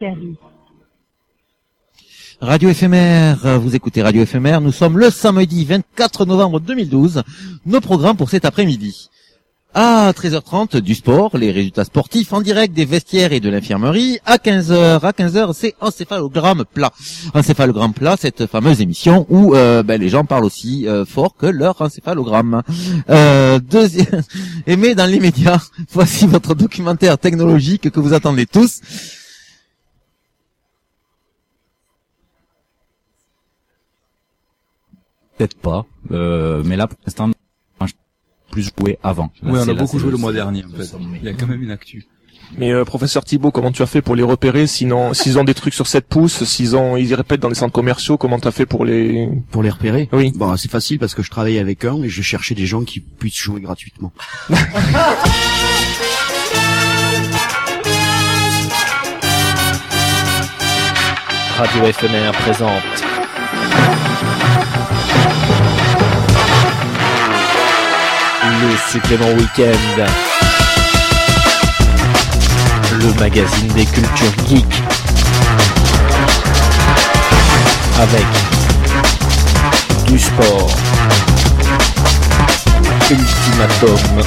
Service. Radio éphémère, vous écoutez Radio éphémère, nous sommes le samedi 24 novembre 2012, nos programmes pour cet après-midi. À 13h30, du sport, les résultats sportifs en direct des vestiaires et de l'infirmerie. À 15h, c'est Encéphalogramme plat. Encéphalogramme plat, cette fameuse émission où les gens parlent aussi fort que leur encéphalogramme. Mais dans les médias, voici votre documentaire technologique que vous attendez tous. Peut-être pas, mais là pour l'instant on a plus joué avant. Oui, on a beaucoup joué le mois dernier en fait. Il y a quand même une actu. Mais professeur Thibault, comment tu as fait pour les repérer? Sinon, s'ils ont des trucs sur 7 pouces, ils y répètent dans les centres commerciaux, comment tu as fait pour les repérer? Oui. Bon, c'est facile parce que je travaille avec un et je cherchais des gens qui puissent jouer gratuitement. Radio éphémère présente le supplément week-end, le magazine des cultures geeks, avec du sport, Ultimatum,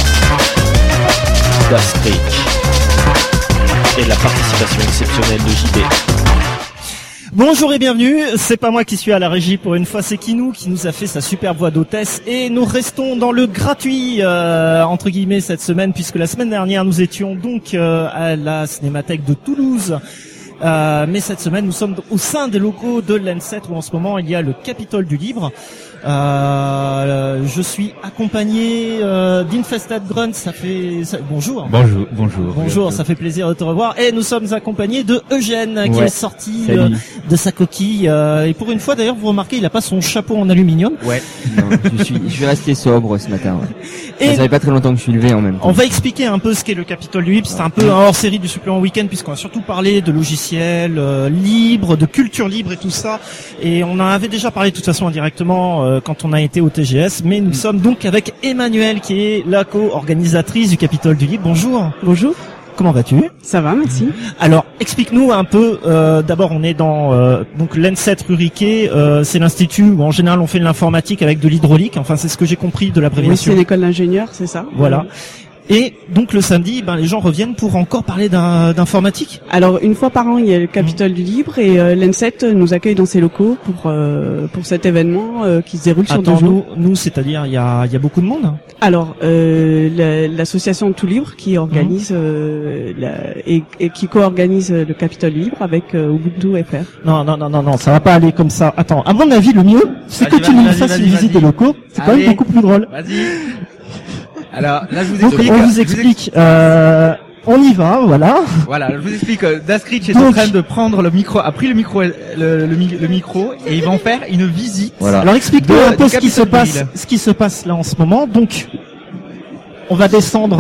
d'Astrid et la participation exceptionnelle de JB. Bonjour et bienvenue, c'est pas moi qui suis à la régie pour une fois, c'est Kinou qui nous a fait sa superbe voix d'hôtesse et nous restons dans le gratuit entre guillemets cette semaine puisque la semaine dernière nous étions donc à la Cinémathèque de Toulouse. Mais cette semaine nous sommes au sein des locaux de l'N7 où en ce moment il y a le Capitole du Libre. Je suis accompagné d'Infested Grunt, bonjour. Bonjour, ça fait plaisir de te revoir. Et nous sommes accompagnés de Eugène qui est sorti de sa coquille. Et pour une fois d'ailleurs, vous remarquez, il a pas son chapeau en aluminium. Ouais. Non, je suis resté sobre ce matin. Ouais. Et ça fait pas très longtemps que je suis levé en même temps. On va expliquer un peu ce qu'est le Capitole du Libre. C'est un peu un hors-série du supplément week-end puisqu'on va surtout parler de logiciels libres, de culture libre et tout ça. Et on en avait déjà parlé de toute façon indirectement quand on a été au TGS, mais nous sommes donc avec Emmanuelle qui est la co-organisatrice du Capitole du Libre. Bonjour. Bonjour. Comment vas-tu? Ça va, merci. Alors, explique-nous un peu, d'abord on est dans donc l'N7 rue Riquet, c'est l'institut où en général on fait de l'informatique avec de l'hydraulique, enfin c'est ce que j'ai compris de l'abréviation. Oui, c'est l'école d'ingénieur, c'est ça. Voilà. Et donc le samedi, les gens reviennent pour encore parler d'informatique. Alors une fois par an, il y a le Capitole du Libre et l'N7 nous accueille dans ses locaux pour cet événement qui se déroule sur 2 jours. Nous, c'est-à-dire il y a beaucoup de monde. Alors l'association Tout Libre qui organise et qui co-organise le Capitole Libre avec Ubuntu FR. Non, ça va pas aller comme ça. Attends, à mon avis, le mieux, c'est que tu nous fasses une visite des locaux. C'est quand même beaucoup plus drôle. Vas-y. Alors là, je vous explique. Donc, on vous explique. On y va, voilà. Voilà, je vous explique. Daskrich est en train de prendre le micro, a pris le micro et il va en faire une visite. Voilà. Alors explique-nous un peu ce qui se passe là en ce moment. Donc, on va descendre.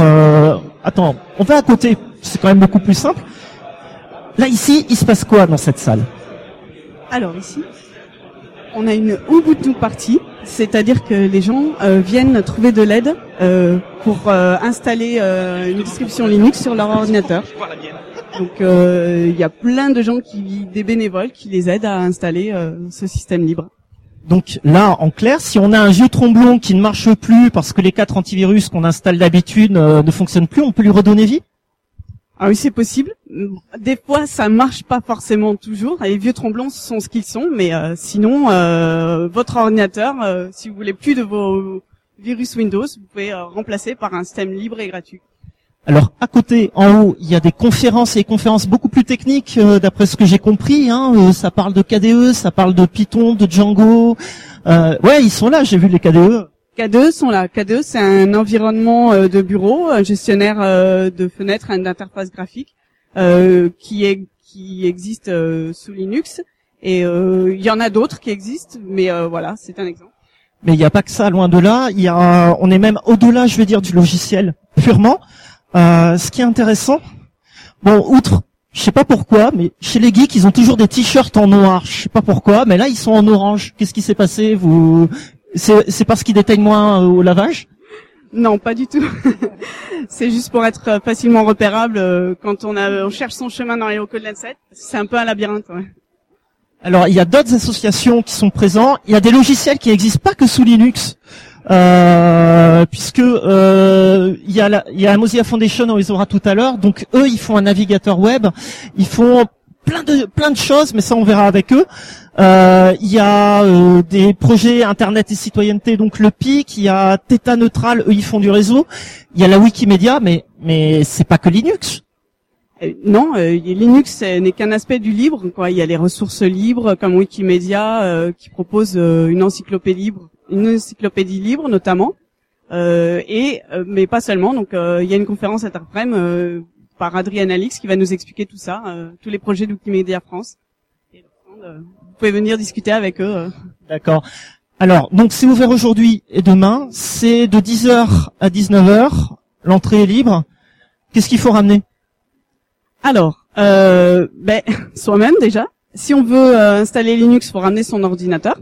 On va à côté. C'est quand même beaucoup plus simple. Là ici, il se passe quoi dans cette salle? Alors ici, on a une Ubuntu party, c'est-à-dire que les gens viennent trouver de l'aide pour installer une distribution Linux sur leur ordinateur. Donc il y a plein de gens des bénévoles qui les aident à installer ce système libre. Donc là, en clair, si on a un vieux tromblon qui ne marche plus parce que les 4 antivirus qu'on installe d'habitude ne fonctionnent plus, on peut lui redonner vie? Ah oui, c'est possible. Des fois, ça marche pas forcément toujours. Les vieux tromblons sont ce qu'ils sont, mais sinon, votre ordinateur, si vous voulez plus de vos virus Windows, vous pouvez remplacer par un système libre et gratuit. Alors, à côté, en haut, il y a des conférences et conférences beaucoup plus techniques, d'après ce que j'ai compris. Ça parle de KDE, ça parle de Python, de Django. Ouais, ils sont là. J'ai vu les KDE. KDE sont là. KDE, c'est un environnement de bureau, un gestionnaire de fenêtres et d'interfaces graphiques qui existe sous Linux. Et il y en a d'autres qui existent, mais voilà, c'est un exemple. Mais il n'y a pas que ça, loin de là. On est même au-delà, je veux dire, du logiciel purement. Ce qui est intéressant, outre, je sais pas pourquoi, mais chez les geeks, ils ont toujours des t-shirts en noir. Je sais pas pourquoi, mais là, ils sont en orange. Qu'est-ce qui s'est passé? C'est parce qu'ils déteignent moins au lavage? Non, pas du tout. C'est juste pour être facilement repérable quand on cherche son chemin dans les locaux de l'ANSET. C'est un peu un labyrinthe. Ouais. Alors, il y a d'autres associations qui sont présentes. Il y a des logiciels qui n'existent pas que sous Linux, puisque il y a la Mozilla Foundation, on les aura tout à l'heure. Donc, eux, ils font un navigateur web. Ils font plein de choses, mais ça, on verra avec eux. Il y a des projets Internet et citoyenneté, donc le PIC. Il y a Theta Neutral, eux, ils font du réseau. Il y a la Wikimedia, mais c'est pas que Linux. Non, Linux n'est qu'un aspect du libre. Quoi. Il y a les ressources libres comme Wikimedia qui propose une encyclopédie libre notamment, mais pas seulement. Donc il y a une conférence cet après-midi par Adrien Alix qui va nous expliquer tout ça, tous les projets de Wikimedia France. Et, vous pouvez venir discuter avec eux. D'accord. Alors, donc c'est ouvert aujourd'hui et demain. C'est de 10h à 19h. L'entrée est libre. Qu'est-ce qu'il faut ramener ? Alors, soi-même déjà. Si on veut installer Linux, faut ramener son ordinateur.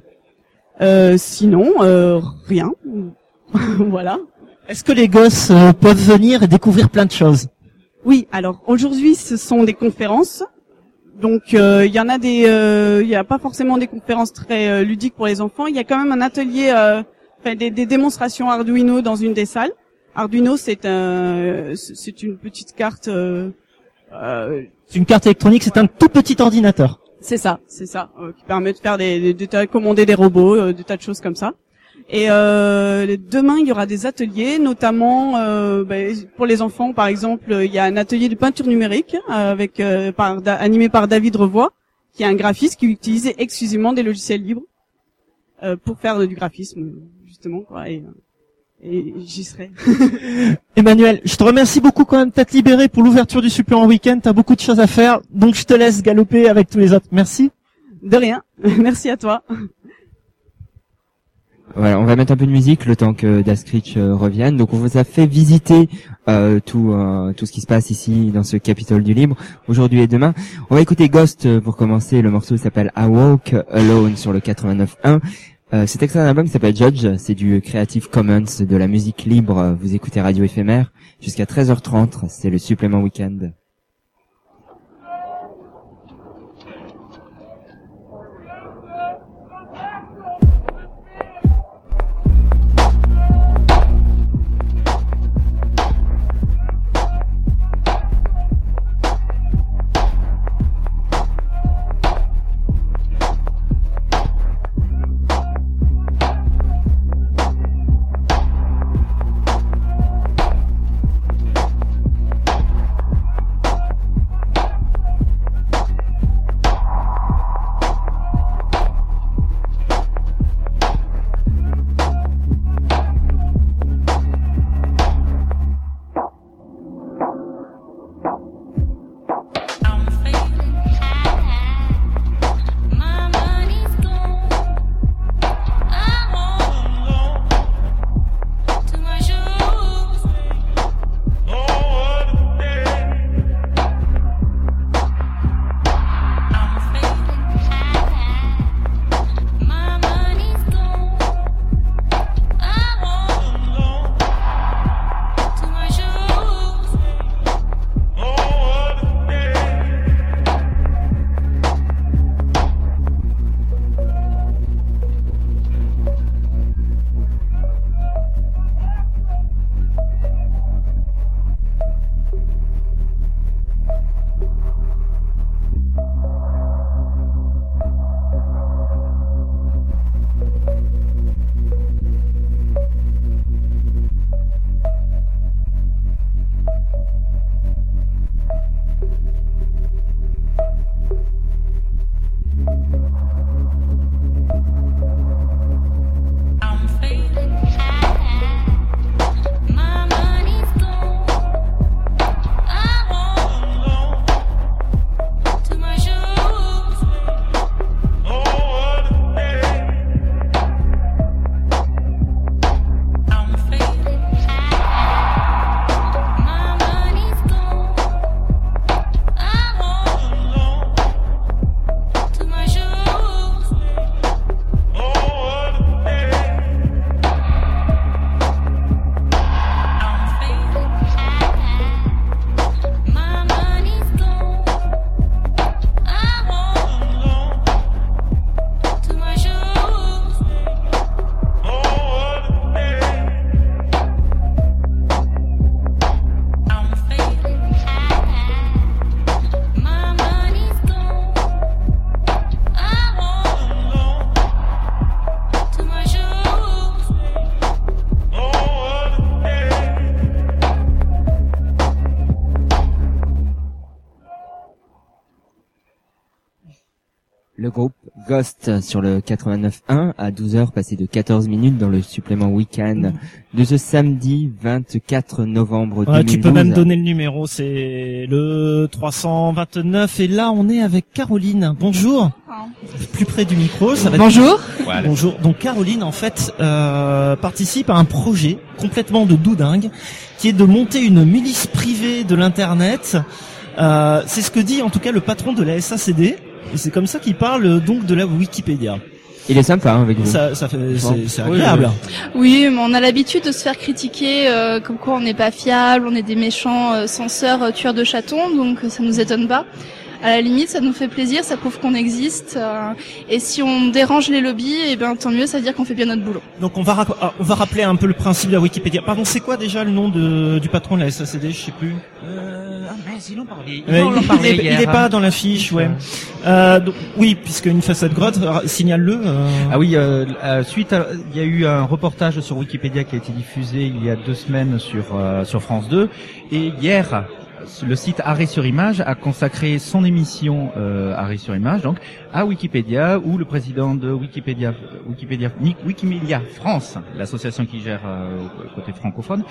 Sinon, rien. Voilà. Est-ce que les gosses peuvent venir et découvrir plein de choses ? Oui. Alors aujourd'hui, ce sont des conférences. Donc il y en a il y a pas forcément des conférences très ludiques pour les enfants. Il y a quand même un atelier, des démonstrations Arduino dans une des salles. Arduino, c'est une petite carte. C'est une carte électronique, c'est un tout petit ordinateur. C'est ça, qui permet de faire commander des robots, des tas de choses comme ça. Et demain, il y aura des ateliers, notamment pour les enfants, par exemple, il y a un atelier de peinture numérique animé par David Revoy, qui est un graphiste qui utilisait exclusivement des logiciels libres pour faire du graphisme, justement, quoi. Et j'y serai. Emmanuel, je te remercie beaucoup quand même de t'être libéré pour l'ouverture du supplément week-end. T'as beaucoup de choses à faire, donc je te laisse galoper avec tous les autres. Merci. De rien. Merci à toi. Voilà, on va mettre un peu de musique le temps que Daskrich revienne. Donc on vous a fait visiter tout ce qui se passe ici dans ce Capitole du Libre aujourd'hui et demain. On va écouter Ghost pour commencer. Le morceau s'appelle I Walk Alone sur le 89.1. C'est extrait d'un album qui s'appelle Judge, c'est du Creative Commons, de la musique libre. Vous écoutez Radio Éphémère jusqu'à 13h30, c'est le supplément week-end. Le groupe Ghost sur le 89.1 à 12h, passé de 14 minutes dans le supplément week-end de ce samedi 24 novembre 2012. Tu peux même donner le numéro, c'est le 329 et là on est avec Caroline. Bonjour. Plus près du micro. Ça va Bonjour. Voilà. Bonjour. Donc Caroline en fait participe à un projet complètement de doudingue qui est de monter une milice privée de l'internet. C'est ce que dit en tout cas le patron de la SACD. Et c'est comme ça qu'il parle donc de la Wikipédia. Il est sympa avec vous. Ça fait, c'est agréable. Oui, mais on a l'habitude de se faire critiquer comme quoi on n'est pas fiable, on est des méchants censeurs, tueurs de chatons, donc ça nous étonne pas. À la limite, ça nous fait plaisir, ça prouve qu'on existe. Et si on dérange les lobbies, eh ben tant mieux, ça veut dire qu'on fait bien notre boulot. Donc on va rappeler un peu le principe de la Wikipédia. Pardon, c'est quoi déjà le nom du patron de la SACD, je sais plus. Ils l'ont parlé. Il est pas dans la fiche, ouais. Donc, oui, puisque une façade grotte, signale-le. Ah oui, suite à, il y a eu un reportage sur Wikipédia qui a été diffusé il y a 2 semaines sur France 2, et hier, le site Arrêt sur Image a consacré son émission Arrêt sur Image donc à Wikipédia, où le président de Wikimedia France, l'association qui gère côté francophone,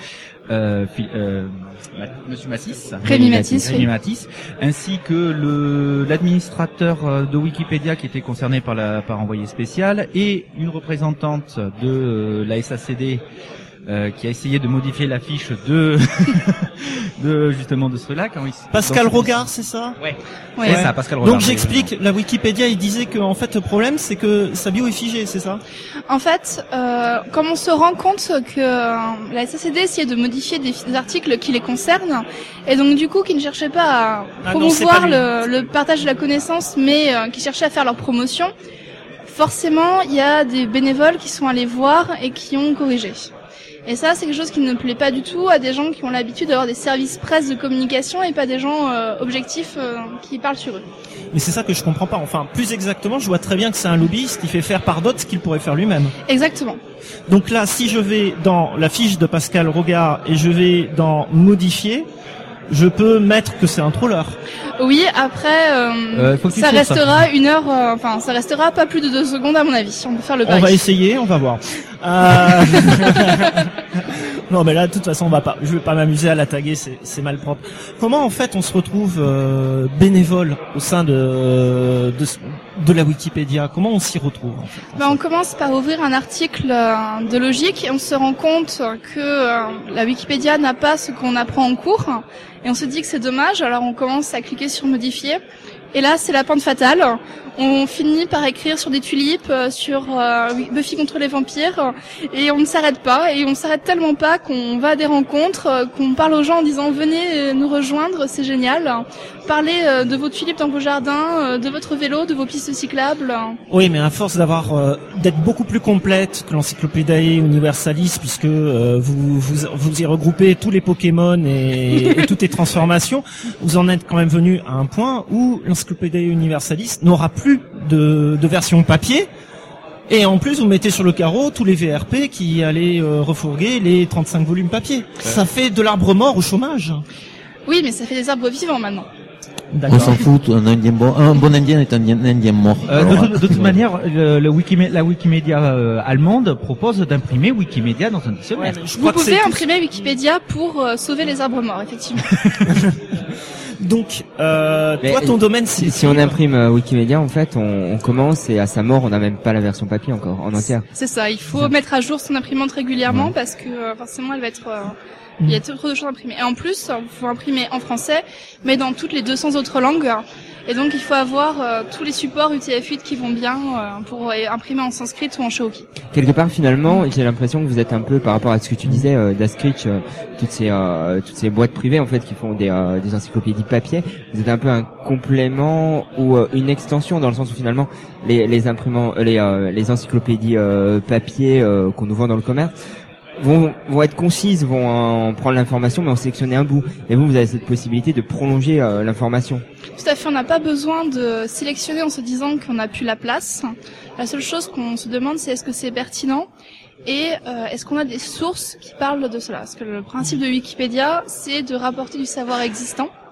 Monsieur Massis, Rémi Matisse, ainsi que l'administrateur de Wikipédia qui était concerné par envoyé spécial, et une représentante de la SACD qui a essayé de modifier la fiche de justement de cela. Pascal Rogard, c'est ça? Ouais. C'est ça, Pascal Rogard. Donc j'explique, la Wikipédia, il disait que en fait le problème c'est que sa bio est figée, c'est ça? En fait, comme on se rend compte que la SACD essayait de modifier des articles qui les concernent, et donc du coup qui ne cherchaient pas à promouvoir le partage de la connaissance, mais qui cherchaient à faire leur promotion, forcément il y a des bénévoles qui sont allés voir et qui ont corrigé. Et ça, c'est quelque chose qui ne plaît pas du tout à des gens qui ont l'habitude d'avoir des services presse de communication et pas des gens objectifs qui parlent sur eux. Mais c'est ça que je comprends pas. Enfin, plus exactement, je vois très bien que c'est un lobbyiste qui fait faire par d'autres ce qu'il pourrait faire lui-même. Exactement. Donc là, si je vais dans la fiche de Pascal Rogard et je vais dans modifier, je peux mettre que c'est un troller. Oui, après, ça restera une heure, ça restera pas plus de 2 secondes à mon avis. On peut faire le pari. On va essayer, on va voir. Non, mais là, de toute façon, je vais pas m'amuser à la taguer, c'est mal propre. Comment, en fait, on se retrouve bénévole au sein de la Wikipédia? Comment on s'y retrouve, en fait? On commence par ouvrir un article de logique et on se rend compte que la Wikipédia n'a pas ce qu'on apprend en cours. Et on se dit que c'est dommage, alors on commence à cliquer sur modifier. Et là, c'est la pente fatale. On finit par écrire sur des tulipes, sur Buffy contre les vampires, et on ne s'arrête pas. Et on s'arrête tellement pas qu'on va à des rencontres, qu'on parle aux gens en disant venez nous rejoindre, c'est génial. Parlez de vos tulipes dans vos jardins, de votre vélo, de vos pistes cyclables. Oui, mais à force d'être beaucoup plus complète que l'Encyclopédie Universalis, puisque vous y regroupez tous les Pokémon et toutes les transformations, vous en êtes quand même venu à un point où l'Encyclopédie Universalis n'aura plus de version papier, et en plus vous mettez sur le carreau tous les VRP qui allaient refourguer les 35 volumes papier. Ça fait de l'arbre mort au chômage. Oui, mais ça fait des arbres vivants maintenant. On s'en fout, un bon indien est un indien mort. De toute manière, la Wikimedia allemande propose d'imprimer Wikimedia dans un dictionnaire. Vous pouvez imprimer Wikipédia pour sauver les arbres morts, effectivement. Donc, toi, ton domaine, c'est... Si on imprime Wikimedia, en fait, on commence et à sa mort, on n'a même pas la version papier encore, en entière. C'est ça, il faut mettre à jour son imprimante régulièrement parce que forcément, elle va être... il y a trop de choses à imprimer. Et en plus, il faut imprimer en français, mais dans toutes les 200 autres langues. Et donc, il faut avoir tous les supports UTF-8 qui vont bien pour imprimer en sanskrit ou en cherokee. Quelque part, finalement, j'ai l'impression que vous êtes un peu, par rapport à ce que tu disais, d'Askrich, toutes ces boîtes privées, en fait, qui font des encyclopédies papier, vous êtes un peu un complément ou une extension, dans le sens où finalement, les encyclopédies papier qu'on nous vend dans le commerce, vont être concises, vont en prendre l'information, mais en sélectionner un bout. Et vous avez cette possibilité de prolonger l'information. Tout à fait, on n'a pas besoin de sélectionner en se disant qu'on n'a plus la place. La seule chose qu'on se demande, c'est est-ce que c'est pertinent et est-ce qu'on a des sources qui parlent de cela. Parce que le principe de Wikipédia, c'est de rapporter du savoir existant.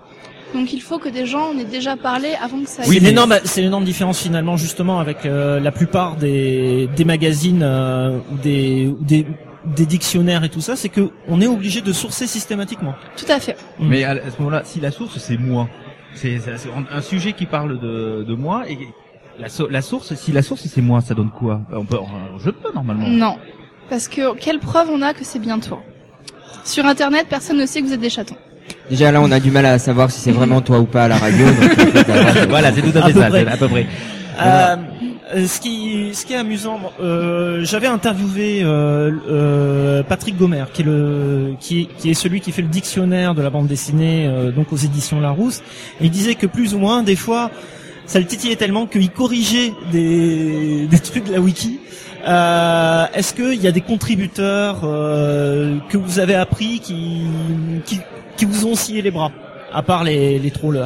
Donc il faut que des gens en aient déjà parlé avant que ça Oui, existe. c'est l'énorme différence finalement justement avec la plupart des magazines ou des dictionnaires et tout ça, c'est que on est obligé de sourcer systématiquement. Tout à fait. Mais à ce moment-là, si la source c'est moi, c'est un sujet qui parle de moi et la source, si la source c'est moi, ça donne quoi? Je peux normalement. Non. Parce que quelle preuve on a que c'est bien toi? Sur internet, personne ne sait que vous êtes des chatons. Déjà là, on a du mal à savoir si c'est vraiment toi ou pas à la radio. Donc, voilà, c'est tout à fait ça, à peu près. Ce qui est amusant, j'avais interviewé Patrick Gomer, qui est celui qui fait le dictionnaire de la bande dessinée, donc aux éditions Larousse. Et il disait que plus ou moins, des fois, ça le titillait tellement qu'il corrigeait des trucs de la wiki. Est-ce qu'il y a des contributeurs que vous avez appris qui vous ont scié les bras, à part les trollers?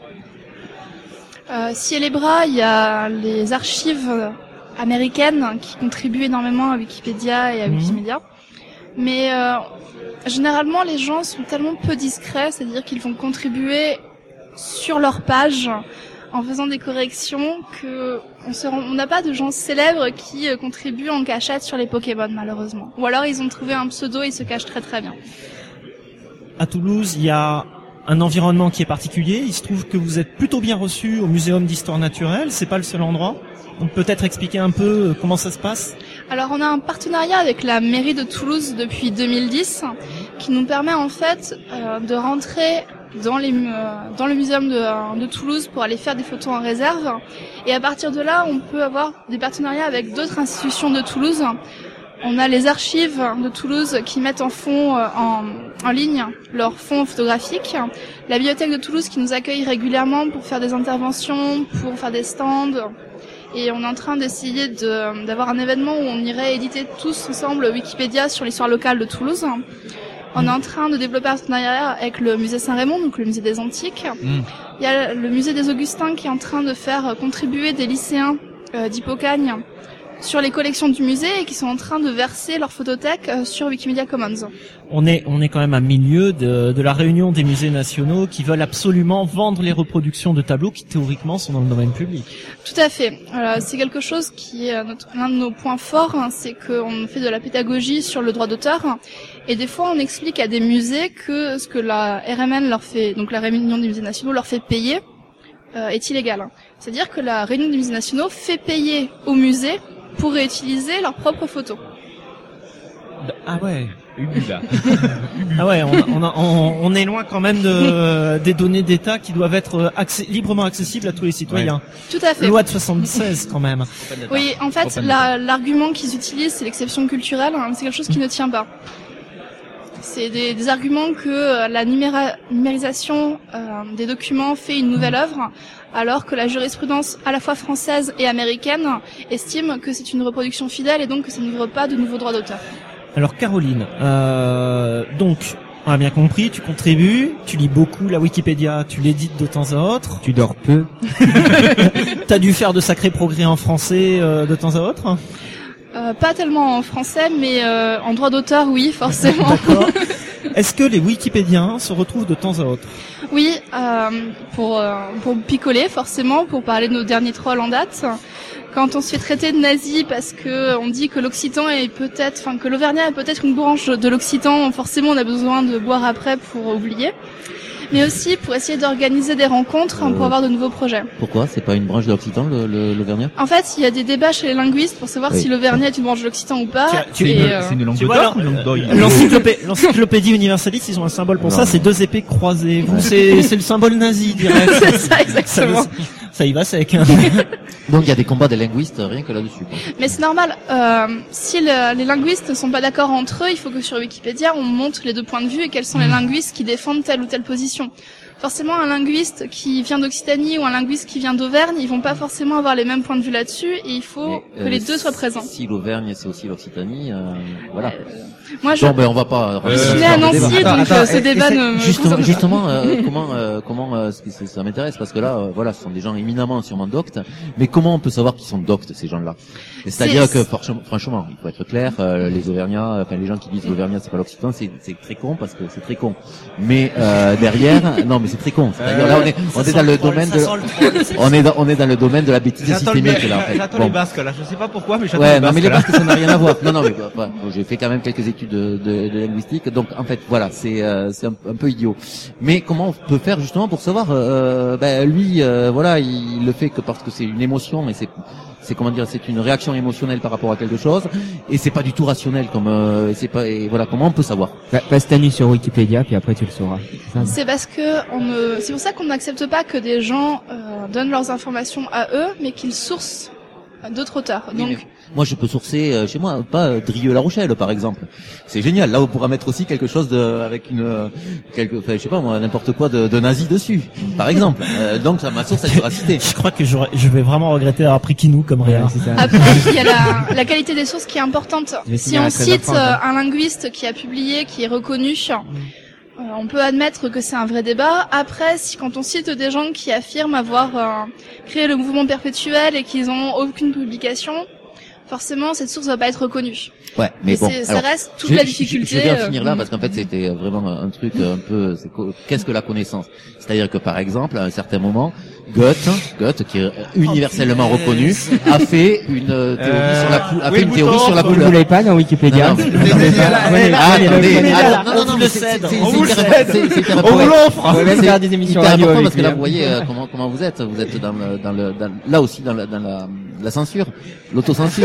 Scier les bras, il y a les archives américaines qui contribuent énormément à Wikipédia et à Wikimedia. Mais généralement, les gens sont tellement peu discrets, c'est-à-dire qu'ils vont contribuer sur leur page en faisant des corrections que on n'a pas de gens célèbres qui contribuent en cachette sur les Pokémon, malheureusement. Ou alors ils ont trouvé un pseudo et ils se cachent très très bien. À Toulouse, il y a un environnement qui est particulier. Il se trouve que vous êtes plutôt bien reçu au Muséum d'Histoire Naturelle. C'est pas le seul endroit. Donc peut-être expliquer un peu comment ça se passe. Alors on a un partenariat avec la mairie de Toulouse depuis 2010 qui nous permet en fait de rentrer dans le muséum de Toulouse pour aller faire des photos en réserve. Et à partir de là, on peut avoir des partenariats avec d'autres institutions de Toulouse. On a les archives de Toulouse qui mettent en fond, en ligne leurs fonds photographiques. La bibliothèque de Toulouse qui nous accueille régulièrement pour faire des interventions, pour faire des stands. Et on est en train d'essayer d'avoir un événement où on irait éditer tous ensemble Wikipédia sur l'histoire locale de Toulouse. On est en train de développer un partenariat avec le musée Saint-Raymond, donc le musée des Antiques. Il y a le musée des Augustins qui est en train de faire contribuer des lycéens d'Hippocagne sur les collections du musée et qui sont en train de verser leur photothèque sur Wikimedia Commons. On est quand même à milieu de la réunion des musées nationaux qui veulent absolument vendre les reproductions de tableaux qui théoriquement sont dans le domaine public. Tout à fait. C'est quelque chose qui est l'un de nos points forts, hein, c'est qu'on fait de la pédagogie sur le droit d'auteur et des fois on explique à des musées que ce que la RMN leur fait, donc la réunion des musées nationaux leur fait payer est illégal. C'est-à-dire que la réunion des musées nationaux fait payer aux musées pour réutiliser leurs propres photos. Ah ouais. Ah ouais, on est loin quand même des données d'État qui doivent être librement accessibles à tous les citoyens. Ouais. Tout à fait. Loi de 76 quand même. Oui, en fait, l'argument qu'ils utilisent, c'est l'exception culturelle. Hein, c'est quelque chose qui ne tient pas. C'est des arguments que la numérisation des documents fait une nouvelle œuvre, alors que la jurisprudence à la fois française et américaine estime que c'est une reproduction fidèle et donc que ça n'ouvre pas de nouveaux droits d'auteur. Alors Caroline, donc on a bien compris, tu contribues, tu lis beaucoup la Wikipédia, tu l'édites de temps à autre. Tu dors peu. T'as dû faire de sacrés progrès en français de temps à autre. Pas tellement en français, mais en droit d'auteur, oui, forcément. D'accord. Est-ce que les Wikipédiens se retrouvent de temps à autre? Oui, pour picoler, forcément, pour parler de nos derniers trolls en date. Quand on se fait traiter de nazi parce que on dit que l'occitan est peut-être, enfin que l'auvergnat est peut-être une branche de l'occitan, forcément on a besoin de boire après pour oublier. Mais aussi pour essayer d'organiser des rencontres pour avoir de nouveaux projets. Pourquoi? C'est pas une branche de l'occitan, l'auvergnat? En fait, il y a des débats chez les linguistes pour savoir si l'auvergnat est une branche de l'occitan ou pas. C'est une langue d'or ou une langue d'oïl? L'encyclopédie universaliste, ils ont un symbole pour ça, c'est deux épées croisées. Vous, c'est le symbole nazi, direct. C'est ça, exactement. Ça y va sec. Hein. Donc il y a des combats des linguistes rien que là-dessus. Mais c'est normal. Si les linguistes ne sont pas d'accord entre eux, il faut que sur Wikipédia on montre les deux points de vue et quels sont les linguistes qui défendent telle ou telle position. Forcément, un linguiste qui vient d'Occitanie ou un linguiste qui vient d'Auvergne, ils vont pas forcément avoir les mêmes points de vue là-dessus et il faut que les deux soient présents. Si l'Auvergne c'est aussi l'Occitanie, voilà. Moi, on va pas. Je suis né à Nancy, donc ce débat ne. Justement, comment ça m'intéresse parce que là, voilà, ce sont des gens éminemment sûrement doctes, mais comment on peut savoir qu'ils sont doctes ces gens-là? C'est-à-dire que franchement, il faut être clair, les Auvergnats, enfin les gens qui disent l'Auvergnat c'est pas l'Occitan, c'est très con parce que c'est très con. Mais derrière, non mais c'est très con. C'est-à-dire là, on est dans le domaine de, on est dans le domaine de la bêtise systémique, là, en fait. J'attends les Basques, là. Je sais pas pourquoi, mais j'attends ouais, les Basques. Non, mais les Basques, ça n'a rien à voir. Non, mais bon, j'ai fait quand même quelques études de linguistique. Donc, en fait, voilà, c'est un peu idiot. Mais comment on peut faire, justement, pour savoir, lui, voilà, il le fait que parce que c'est une émotion et c'est comment dire, c'est une réaction émotionnelle par rapport à quelque chose et c'est pas du tout rationnel comme c'est pas, et voilà, comment on peut savoir? Passe ta nuit sur Wikipédia puis après tu le sauras. C'est parce que c'est pour ça qu'on n'accepte pas que des gens donnent leurs informations à eux, mais qu'ils sourcent d'autres auteurs. Oui, Donc moi je peux sourcer chez moi, pas Drieux-La Rochelle par exemple. C'est génial. Là on pourra mettre aussi quelque chose avec je sais pas moi, n'importe quoi de nazi dessus, par exemple. Donc ça, ma source elle sera citée. Je crois que je vais vraiment regretter d'avoir pris Kinou comme réel. Après, il y a la qualité des sources qui est importante. Si on cite un linguiste qui a publié, qui est reconnu, on peut admettre que c'est un vrai débat. Après, quand on cite des gens qui affirment avoir créé le mouvement perpétuel et qu'ils ont aucune publication, forcément, cette source va pas être reconnue. Ouais, mais bon. Ça reste toute la difficulté. Je vais en finir là parce qu'en fait, c'était vraiment un truc un peu. Qu'est-ce que la connaissance? C'est-à-dire que par exemple, à un certain moment, Goethe, qui est universellement reconnu, a fait une théorie sur la fait une théorie sur la couleur. Vous l'avez pas dans Wikipédia? Non, on vous le cède. On vous l'offre. On va même faire des émissions radio avec parce que là, vous voyez comment vous êtes. Vous êtes là aussi dans la censure, l'autocensure.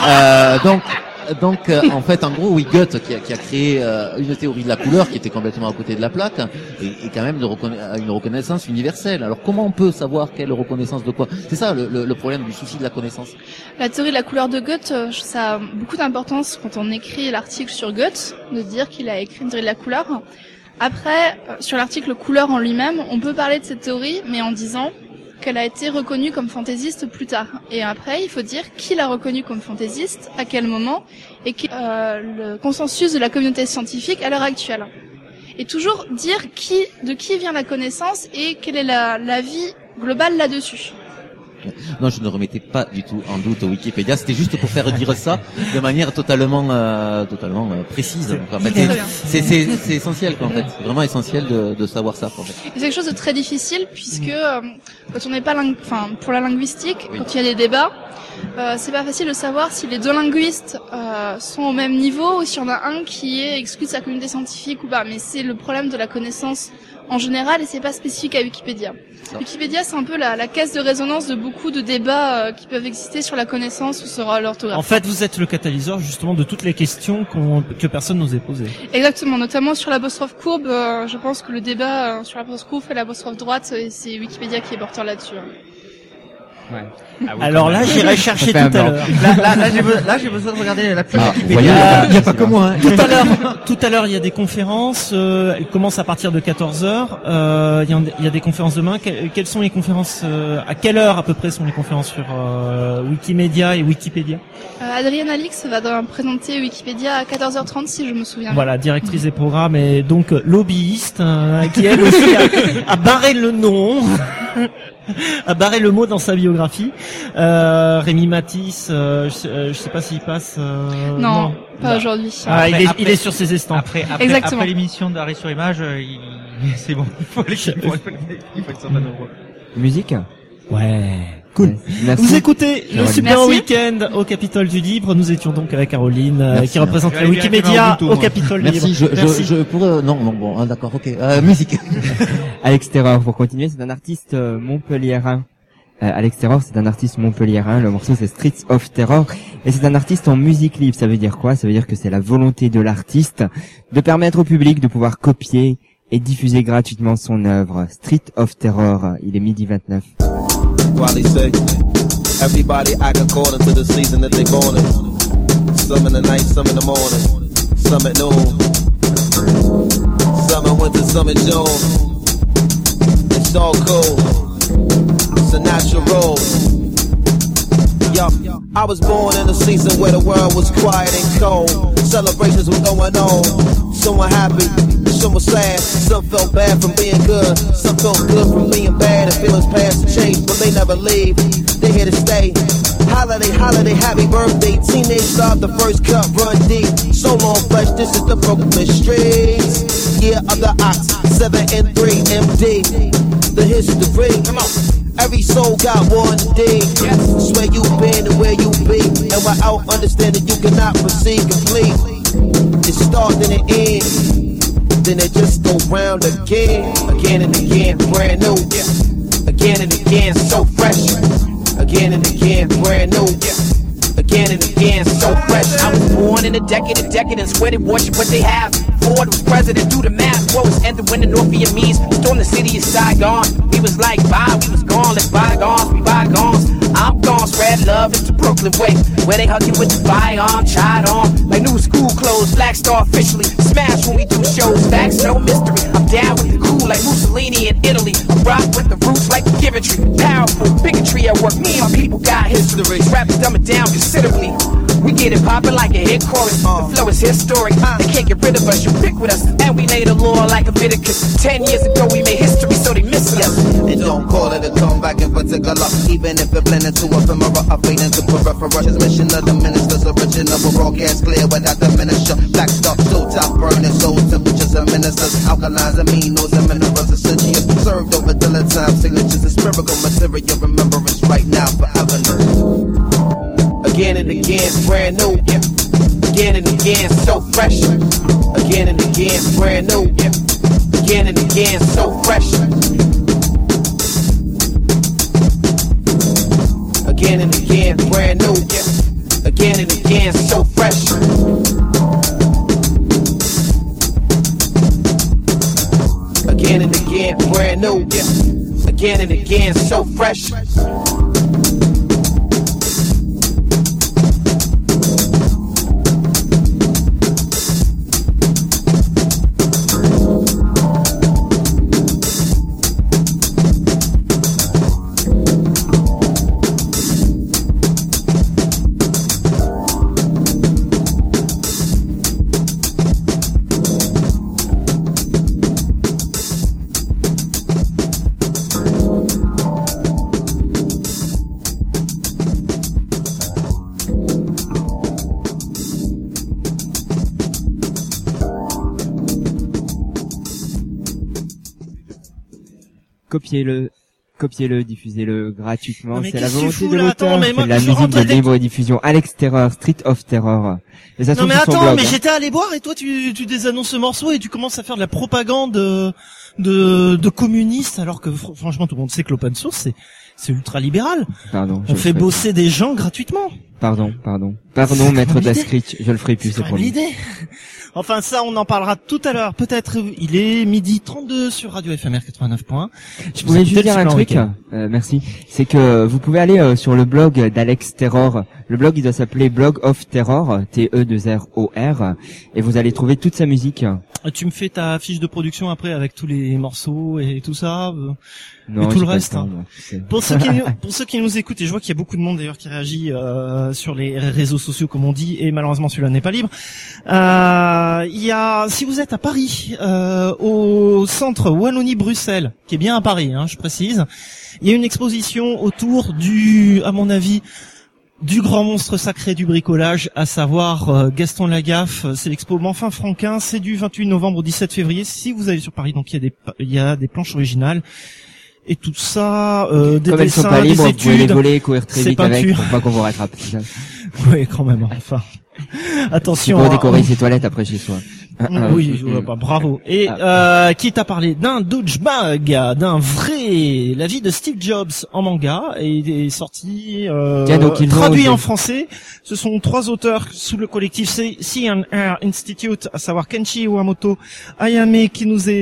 Donc, en fait, en gros, oui, Goethe, qui a créé une théorie de la couleur qui était complètement à côté de la plaque, et quand même une reconnaissance universelle. Alors, comment on peut savoir quelle reconnaissance de quoi? C'est ça le problème du souci de la connaissance. La théorie de la couleur de Goethe, ça a beaucoup d'importance quand on écrit l'article sur Goethe, de dire qu'il a écrit une théorie de la couleur. Après, sur l'article couleur en lui-même, on peut parler de cette théorie, mais en disant qu'elle a été reconnue comme fantaisiste plus tard. Et après, il faut dire qui l'a reconnue comme fantaisiste, à quel moment, et le consensus de la communauté scientifique à l'heure actuelle. Et toujours dire de qui vient la connaissance et quelle est la vie globale là-dessus. Non, je ne remettais pas du tout en doute Wikipédia. C'était juste pour faire dire ça de manière totalement précise. En fait, c'est essentiel, quoi, en fait. C'est vraiment essentiel de savoir ça, en fait. C'est quelque chose de très difficile puisque quand on n'est pas pour la linguistique, oui. Quand il y a des débats, c'est pas facile de savoir si les deux linguistes sont au même niveau ou s'il y en a un qui est exclu de sa communauté scientifique ou pas. Mais c'est le problème de la connaissance en général et c'est pas spécifique à Wikipédia. Wikipédia, c'est un peu la caisse de résonance de beaucoup de débats qui peuvent exister sur la connaissance ou sur l'orthographe. En fait, vous êtes le catalyseur justement de toutes les questions que personne n'osait poser. Exactement, notamment sur l'apostrophe courbe. Je pense que le débat sur l'apostrophe courbe et l'apostrophe droite, c'est Wikipédia qui est porteur là-dessus. Ouais. Ah oui, alors là, j'irai chercher tout à l'heure. Là, j'ai besoin de regarder la pub. Il n'y a pas que moi. Hein. Tout à l'heure, il y a des conférences. Elles commencent à partir de 14h. Il y a des conférences demain. Quelles sont les conférences à quelle heure à peu près sont les conférences sur Wikimedia et Wikipédia? Adrienne Alix va présenter Wikipédia à 14h30 si je me souviens. Voilà, directrice des programmes et donc lobbyiste qui elle aussi a barré le nom. A barré le mot dans sa biographie. Rémi Matisse, je sais pas s'il passe. Non, pas aujourd'hui. Il est sur ses estampes. Exactement. Après l'émission d'Arrêt sur Image, c'est bon. Il faut être sur Musique. Ouais. Cool. Merci. Vous écoutez le Super Week-end au Capitole du Libre. Nous étions donc avec Caroline, qui représente la Wikipédia au Capitole du Libre. Merci. Je pourrais, non, bon, d'accord, ok. Musique. Alex Terror, pour continuer, c'est un artiste montpelliérain. Alex Terror, c'est un artiste montpelliérain. Le morceau, c'est Streets of Terror. Et c'est un artiste en musique libre. Ça veut dire quoi? Ça veut dire que c'est la volonté de l'artiste de permettre au public de pouvoir copier et diffuser gratuitement son œuvre. Street of Terror. Il est 12h29. While they say everybody act according to the season that they born in. Some in the night, some in the morning, some at noon. Some in winter, some in June. It's all cool. It's a natural role. Yo, I was born in a season where the world was quiet and cold. Celebrations were going on. Some were happy, some were sad. Some felt bad from being good. Some felt good from being bad. And feelings past the change, but they never leave. They're here to stay. Holiday, happy birthday. Teenage love, the first cup, run deep. So long, flesh, this is the Brooklyn streets. year of the ox, 7 and 3 MD. The history. Come on. Every soul got one day. Yes. It's where you been and where you be. And without understanding, you cannot proceed complete. It starts and it ends. Then it just go round again. Again and again, brand new. Again and again, so fresh. Again and again, brand new. Again and again, so fresh. I was born in a decade of decadence where they worship what they have. Ford was president, do the math. War was ended when the North Vietnamese stormed the city of Saigon. We was like, bye, we was gone, let bygones be bygones. I'm gone, spread love, it's the Brooklyn way, where they hug you with the firearm, tried on like new school clothes. Black Star officially smash when we do shows. Facts, no mystery. I'm down with the cool like Mussolini in Italy. I rock with the roots like Giventry. Powerful bigotry at work. Me and my people got history. Rappers dumb it down considerably. We get it poppin' like a hit chorus. The flow is historic. They can't get rid of us. You pick with us, and we lay the law like Leviticus. 10 years ago we made history, so they miss us. And don't call it a comeback in particular, even if it blended to ephemera, a fade into peripheral. Transmission of the minister's original broadcast clear without the minister. Black Star, so top burning, so temperatures of ministers, alkalines, aminos, and minerals, essentials served over time. Signatures and spherical material, remembrance right now forever. Again and again, brand new. Again and again, so fresh. Again and again, brand new. Again and again, so fresh. Again and again, brand new. Again and again, so fresh. Again and again, brand new. Again and again, so fresh. Copiez-le, diffusez-le gratuitement. Non, mais c'est la qu'est-ce que tu volonté fous, de là? l'auteur. Attends, mais moi, C'est la je musique rentre de avec- libre diffusion. Alex Terror, Street of Terror. Et ça se Non trouve mais sur son attends, blog, mais hein. j'étais allé boire et toi tu désannonces ce morceau et tu commences à faire de la propagande de communistes alors que franchement tout le monde sait que l'open source c'est ultra libéral. Pardon. je On le fait ferai bosser des gens gratuitement. Pardon, C'est maître quand même Daskrich, je le ferai plus, c'est C'est quand même promis. l'idée. Enfin ça on en parlera tout à l'heure. Peut-être il est 12h32 sur Radio FMR 89.1. Je voulais juste dire un truc, merci, c'est que vous pouvez aller sur le blog d'Alex Terror. Le blog il doit s'appeler Blog of Terror, T-E-2-R-O-R, et vous allez trouver toute sa musique. Tu me fais ta fiche de production après avec tous les morceaux et tout ça Non, et tout j'ai le pas reste. le temps, Hein. moi, tu sais. Pour ceux qui nous écoutent, et je vois qu'il y a beaucoup de monde d'ailleurs qui réagit sur les réseaux sociaux comme on dit, et malheureusement celui-là n'est pas libre. Il y a, si vous êtes à Paris, au centre Wallonie-Bruxelles, qui est bien à Paris, hein, je précise, il y a une exposition autour du, à mon avis, du grand monstre sacré du bricolage, à savoir Gaston Lagaffe. C'est l'expo Manfin Franquin, c'est du 28 novembre au 17 février. Si vous allez sur Paris, donc il y a des planches originales. Et tout ça, des Comme elles sont dessins, pas libres, des vous pouvez les études, voler, courir très ces vite avec, peintures. pour pas qu'on vous rattrape. c'est ça. Oui, quand même, enfin. C'est Attention. pour hein. décorer ses toilettes après chez soi. Oui, bah, bravo. Et qui t'a parlé d'un douchebag, d'un vrai, la vie de Steve Jobs en manga, et il est sorti Tiens, donc ils traduit vont- en français. Ce sont 3 auteurs sous le collectif C&R Institute, à savoir Kenshi Iwamoto, Ayame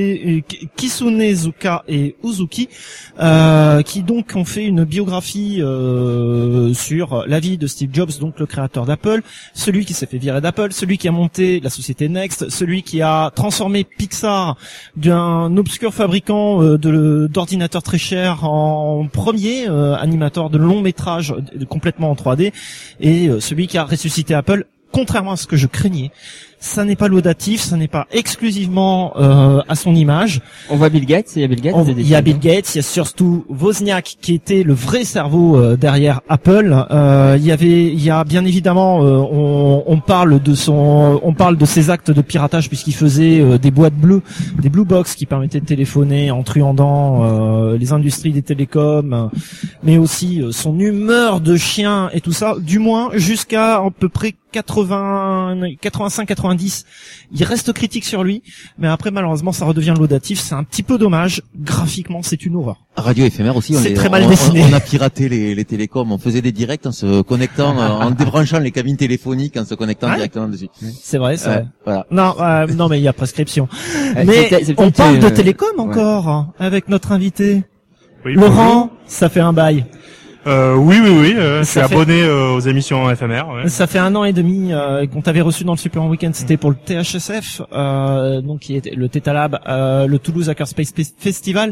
Kisunezuka et Uzuki, qui donc ont fait une biographie sur la vie de Steve Jobs, donc le créateur d'Apple, celui qui s'est fait virer d'Apple, celui qui a monté la société Next, celui qui a transformé Pixar d'un obscur fabricant d'ordinateurs très chers en premier animateur de long métrage complètement en 3D, et celui qui a ressuscité Apple, contrairement à ce que je craignais. Ça n'est pas laudatif, ça n'est pas exclusivement à son image. On voit Bill Gates, il y a Bill Gates. Il y a Bill Gates, il y a surtout Wozniak qui était le vrai cerveau derrière Apple. Il y a bien évidemment, on parle de ses actes de piratage puisqu'il faisait des boîtes bleues, des blue box qui permettaient de téléphoner en truandant les industries des télécoms, mais aussi son humeur de chien et tout ça. Du moins jusqu'à à peu près 85-90, il reste critique sur lui, mais après malheureusement ça redevient laudatif, c'est un petit peu dommage. Graphiquement c'est une horreur. Radio éphémère aussi, c'est très mal dessiné. On a piraté les télécoms, on faisait des directs en se connectant, en débranchant les cabines téléphoniques, en se connectant directement dessus. C'est vrai, c'est vrai. Voilà. Non mais il y a prescription. Mais on parle de télécom encore avec notre invité. Oui, Laurent, bonjour. ça fait un bail. Oui, je suis abonné aux émissions éphémères. Ouais. Ça fait 1 an et demi qu'on t'avait reçu dans le Super Weekend. C'était pour le THSF, donc qui était le Theta Lab, le Toulouse Hackerspace Festival.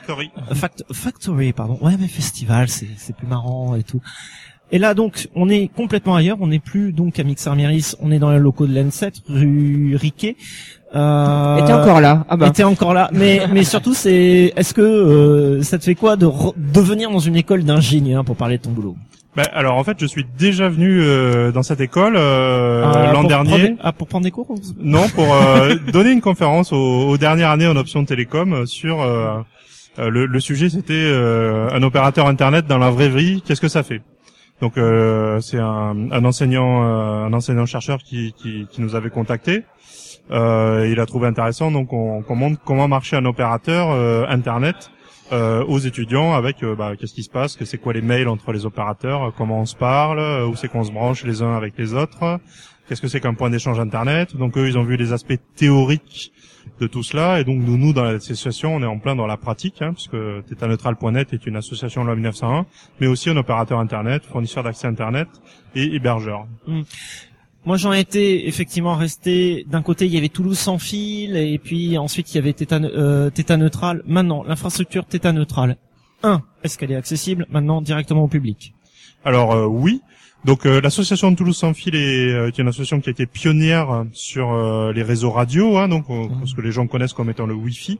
Factory, pardon. Ouais, mais festival, c'est plus marrant et tout. Et là donc, on est complètement ailleurs. On n'est plus donc à Mixer-Méris. On est dans les locaux de l'N7, rue Riquet. Était encore là. Ah bah. Était encore là. Mais surtout, est-ce que ça te fait quoi de venir dans une école d'ingénieur pour parler de ton boulot? Alors en fait, je suis déjà venu dans cette école l'an dernier. Pour prendre des cours? Non, pour donner une conférence aux dernières années en option de télécom sur le sujet. C'était un opérateur internet dans la vraie vie. Qu'est-ce que ça fait? Donc c'est un enseignant chercheur qui nous avait contacté. Il a trouvé intéressant, donc on montre comment marcher un opérateur internet aux étudiants avec qu'est-ce qui se passe, que c'est quoi les mails entre les opérateurs, comment on se parle, où c'est qu'on se branche les uns avec les autres, qu'est-ce que c'est qu'un point d'échange internet. Donc eux ils ont vu les aspects théoriques de tout cela, et donc nous dans l'association on est en plein dans la pratique, puisque TetaNeutral.net est une association loi 1901, mais aussi un opérateur internet, fournisseur d'accès internet et hébergeur. Moi, j'en étais effectivement resté. D'un côté, il y avait Toulouse sans fil, et puis ensuite il y avait TetaNeutral. Maintenant, l'infrastructure TetaNeutral. Est-ce qu'elle est accessible maintenant directement au public? Alors oui. Donc l'association de Toulouse sans fil est une association qui a été pionnière sur les réseaux radio, donc ce que les gens connaissent comme étant le Wi-Fi.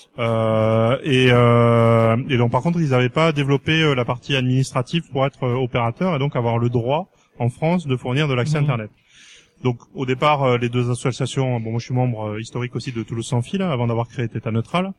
Et donc par contre, ils n'avaient pas développé la partie administrative pour être opérateur et donc avoir le droit en France de fournir de l'accès Internet. Donc au départ, les deux associations, moi je suis membre historique aussi de Toulouse sans fil avant d'avoir créé TetaNeutral.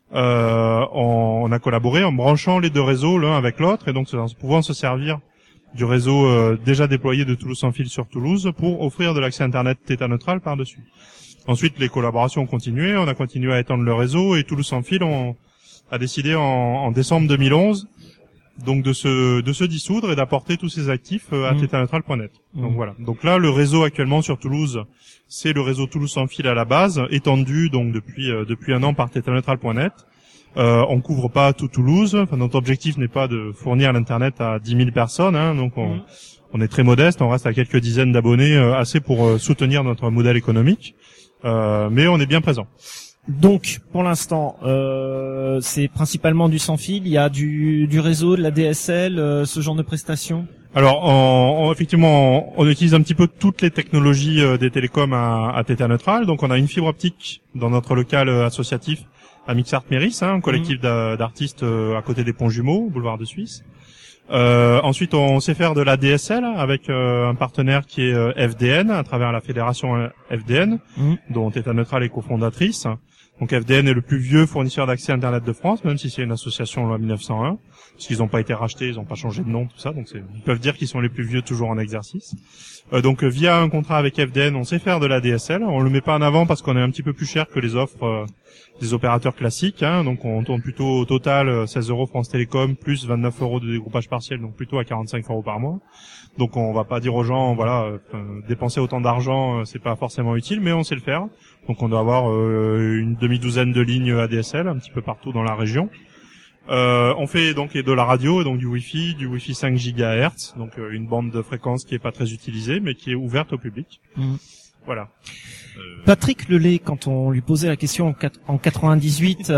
On a collaboré en branchant les deux réseaux l'un avec l'autre et donc pouvant se servir du réseau déjà déployé de Toulouse sans fil sur Toulouse pour offrir de l'accès Internet TetaNeutral par-dessus. Ensuite, les collaborations ont continué, on a continué à étendre le réseau et Toulouse sans fil a décidé en décembre 2011 donc de se dissoudre et d'apporter tous ses actifs à TetaNeutral.net. Donc voilà. Donc là, le réseau actuellement sur Toulouse, c'est le réseau Toulouse sans fil à la base, étendu donc depuis 1 an par TetaNeutral.net. On couvre pas tout Toulouse. Enfin, notre objectif n'est pas de fournir l'internet à 10 000 personnes. Donc on est très modeste. On reste à quelques dizaines d'abonnés, assez pour soutenir notre modèle économique. Mais on est bien présent. Donc, pour l'instant, c'est principalement du sans fil. Il y a du réseau, de la DSL, ce genre de prestations. Alors, effectivement, on utilise un petit peu toutes les technologies des télécoms à TetaNeutral. Donc, on a une fibre optique dans notre local associatif à Mixart-Méris, un collectif d'artistes à côté des Ponts Jumeaux, boulevard de Suisse. Ensuite, on sait faire de la DSL avec un partenaire qui est FDN, à travers la fédération FDN, dont TetaNeutral est cofondatrice. Donc FDN est le plus vieux fournisseur d'accès Internet de France, même si c'est une association loi 1901, parce qu'ils n'ont pas été rachetés, ils n'ont pas changé de nom, tout ça. Donc ils peuvent dire qu'ils sont les plus vieux toujours en exercice. Donc via un contrat avec FDN, on sait faire de la DSL. On le met pas en avant parce qu'on est un petit peu plus cher que les offres des opérateurs classiques. Donc on tourne plutôt au total 16 € France Télécom plus 29 € de dégroupage partiel, donc plutôt à 45 € par mois. Donc on va pas dire aux gens, dépenser autant d'argent, c'est pas forcément utile, mais on sait le faire. Donc on doit avoir une demi-douzaine de lignes ADSL un petit peu partout dans la région. On fait donc de la radio et donc du Wi-Fi 5 GHz, donc une bande de fréquence qui est pas très utilisée mais qui est ouverte au public. Voilà. Patrick Lelay, quand on lui posait la question en 98,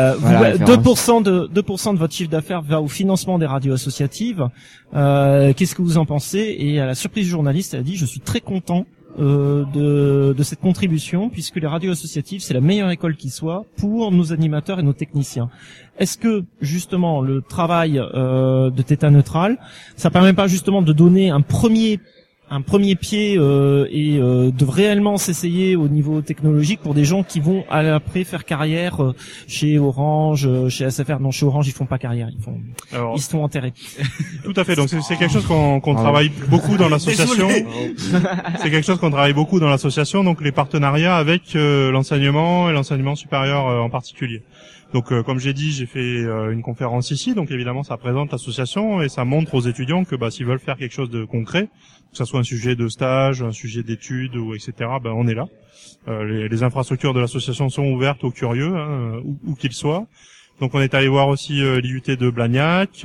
2% de votre chiffre d'affaires va au financement des radios associatives. Qu'est-ce que vous en pensez? Et à la surprise du journaliste, elle a dit: je suis très content de cette contribution, puisque les radios associatives, c'est la meilleure école qui soit pour nos animateurs et nos techniciens. Est-ce que justement le travail de Theta Neutral, ça permet pas justement de donner un premier pied et de réellement s'essayer au niveau technologique pour des gens qui vont après faire carrière chez Orange, chez SFR. Non, chez Orange ils font pas carrière, ils se font enterrer. Tout à fait. Donc c'est quelque chose qu'on travaille beaucoup dans l'association. C'est quelque chose qu'on travaille beaucoup dans l'association. Donc les partenariats avec l'enseignement et l'enseignement supérieur en particulier. Donc comme j'ai dit, j'ai fait une conférence ici, donc évidemment ça présente l'association et ça montre aux étudiants que s'ils veulent faire quelque chose de concret, que ça soit un sujet de stage, un sujet d'études ou etc., on est là. Les infrastructures de l'association sont ouvertes aux curieux, où qu'ils soient. Donc on est allé voir aussi l'IUT de Blagnac,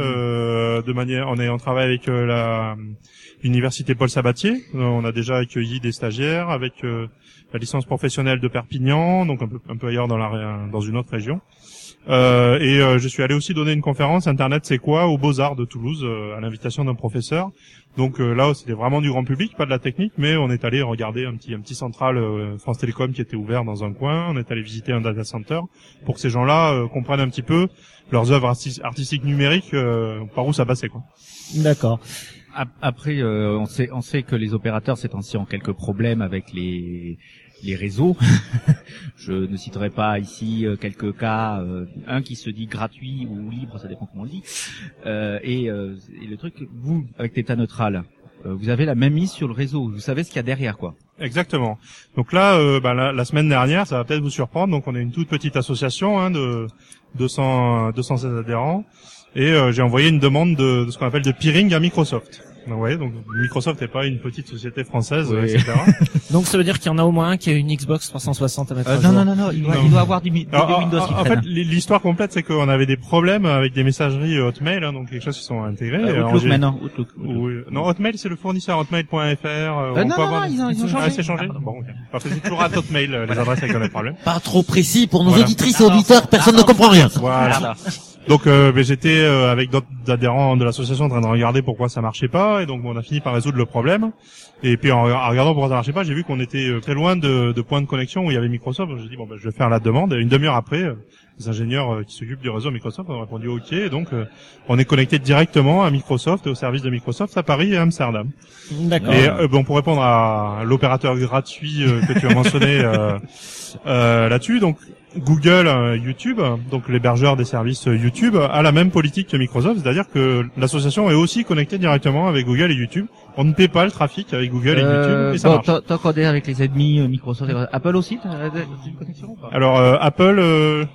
on travaille avec l'université Paul Sabatier. On a déjà accueilli des stagiaires avec la licence professionnelle de Perpignan, donc un peu ailleurs dans une autre région. Et je suis allé aussi donner une conférence Internet c'est quoi aux Beaux-Arts de Toulouse à l'invitation d'un professeur. Donc là c'était vraiment du grand public, pas de la technique, mais on est allé regarder un petit central France Télécom qui était ouvert dans un coin. On est allé visiter un data center pour que ces gens-là comprennent un petit peu leurs œuvres artistiques numériques, par où ça passait quoi. D'accord. Après, on sait que les opérateurs ces temps-ci ont quelques problèmes avec les réseaux. Je ne citerai pas ici quelques cas, un qui se dit gratuit ou libre, ça dépend comment on le dit. Et le truc, vous, avec Theta Neutral, vous avez la même mise sur le réseau. Vous savez ce qu'il y a derrière, quoi. Exactement. Donc là, la semaine dernière, ça va peut-être vous surprendre. Donc on est une toute petite association de 216 adhérents. Et j'ai envoyé une demande de ce qu'on appelle de peering à Microsoft. Donc, ouais, donc Microsoft n'est pas une petite société française, oui. Etc. Donc ça veut dire qu'il y en a au moins un qui a une Xbox 360 à mettre à jour. Non, il doit avoir du Windows. En fait, l'histoire complète, c'est qu'on avait des problèmes avec des messageries Hotmail, donc les choses qui sont intégrées. Outlook maintenant. Oui. Non, Hotmail c'est le fournisseur Hotmail.fr. Ils ont changé. C'est changé. Bon, ok. Parce que c'est toujours à Hotmail les adresses avec les problèmes. Pas trop précis pour nos auditrices et auditeurs, personne ne comprend rien. Voilà. Donc j'étais avec d'autres adhérents de l'association en train de regarder pourquoi ça marchait pas, et donc on a fini par résoudre le problème. Et puis en regardant pourquoi ça marchait pas, j'ai vu qu'on était très loin de points de connexion où il y avait Microsoft. J'ai dit je vais faire la demande. Et une demi-heure après, les ingénieurs qui s'occupent du réseau Microsoft ont répondu OK. Et donc on est connecté directement à Microsoft et au service de Microsoft à Paris et à Amsterdam. D'accord. Et pour répondre à l'opérateur gratuit que tu as mentionné là-dessus, donc Google, YouTube, donc l'hébergeur des services YouTube, a la même politique que Microsoft, c'est-à-dire que l'association est aussi connectée directement avec Google et YouTube. On ne paie pas le trafic avec Google et YouTube, et ça marche. Tant qu'on est avec les ennemis Microsoft, Apple aussi, t'as une connexion ou pas? Alors Apple,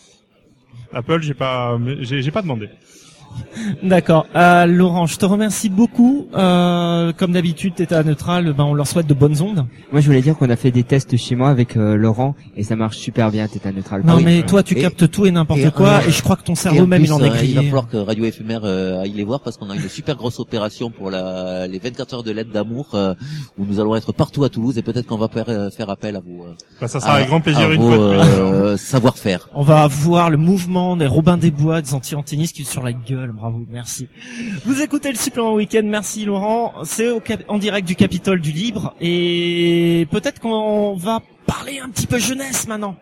j'ai pas demandé. D'accord. Laurent, je te remercie beaucoup. Comme d'habitude, Theta Neutral, on leur souhaite de bonnes ondes. Moi, je voulais dire qu'on a fait des tests chez moi avec Laurent et ça marche super bien, Theta Neutral. Non, mais toi, tu captes tout et n'importe quoi, et je crois que ton cerveau même, il en est grillé. Il va falloir que Radio Éphémère aille les voir parce qu'on a une super grosse opération pour les 24 heures de l'aide d'amour où nous allons être partout à Toulouse et peut-être qu'on va faire appel à vous. Ça sera avec grand plaisir une fois de plus. Savoir-faire. On va voir le mouvement des Robin des Bois, des anti-anténistes qui sont sur la gueule. Bravo, merci. Vous écoutez le Supplément Week-end, merci Laurent. C'est en direct du Capitole du Libre et peut-être qu'on va parler un petit peu jeunesse maintenant.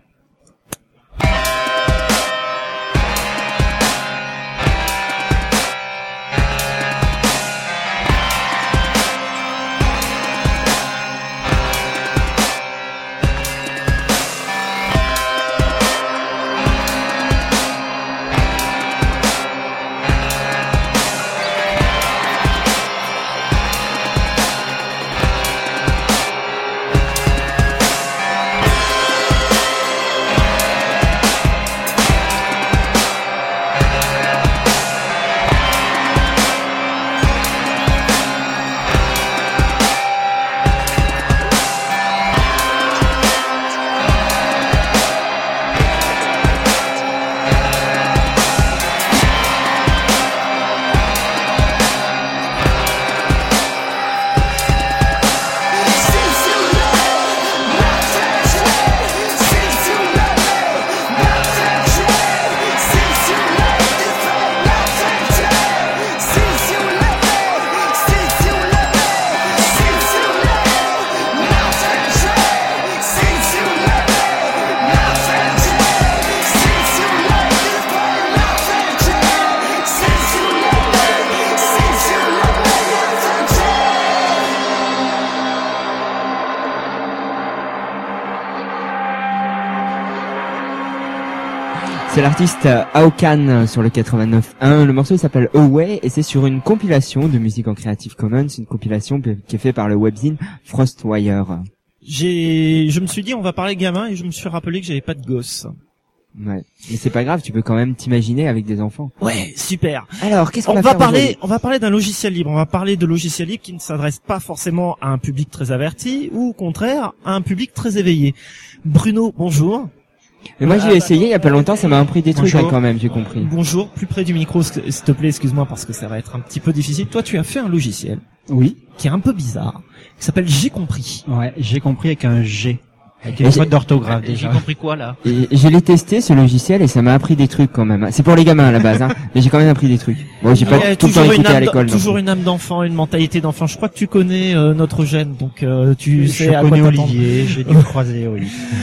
C'est l'artiste Aokan sur le 89.1. Le morceau il s'appelle Away et c'est sur une compilation de musique en Creative Commons, une compilation qui est faite par le webzine Frostwire. Je me suis dit on va parler gamin et je me suis rappelé que j'avais pas de gosse. Ouais, mais c'est pas grave, tu peux quand même t'imaginer avec des enfants. Ouais, super. Alors, qu'est-ce qu'on va faire parler? On va parler d'un logiciel libre. On va parler de logiciel libre qui ne s'adresse pas forcément à un public très averti ou au contraire à un public très éveillé. Bruno, bonjour. Mais moi j'ai essayé il y a pas longtemps, ça m'a appris des trucs quand même, j'ai compris. Bonjour, plus près du micro s'il te plaît, excuse-moi parce que ça va être un petit peu difficile. Toi tu as fait un logiciel. Oui. Qui est un peu bizarre, qui s'appelle J'ai compris. Ouais, j'ai compris avec un G. Avec une faute d'orthographe déjà. J'ai compris quoi là? Et je l'ai testé ce logiciel et ça m'a appris des trucs quand même. C'est pour les gamins à la base, hein. Mais j'ai quand même appris des trucs. Bon, j'ai pas tout le temps écouté à l'école. Toujours une âme d'enfant, une mentalité d'enfant. Je crois que tu connais notre gène, donc tu sais à quoi t'attendre. Olivier, j'ai dû le croiser, oui.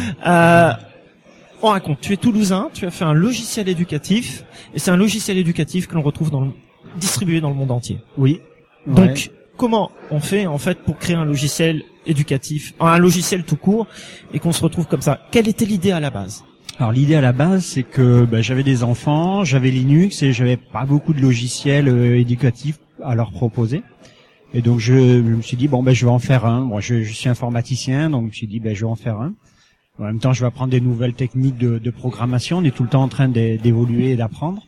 On raconte, tu es toulousain, tu as fait un logiciel éducatif et c'est un logiciel éducatif que l'on retrouve distribué dans le monde entier. Oui. Donc comment on fait en fait pour créer un logiciel éducatif, un logiciel tout court, et qu'on se retrouve comme ça? Quelle était l'idée à la base? Alors l'idée à la base, c'est que j'avais des enfants, j'avais Linux et j'avais pas beaucoup de logiciels éducatifs à leur proposer. Et donc je me suis dit je vais en faire un. Moi je suis informaticien, donc je me suis dit je vais en faire un. En même temps, je vais apprendre des nouvelles techniques de programmation. On est tout le temps en train d'évoluer et d'apprendre.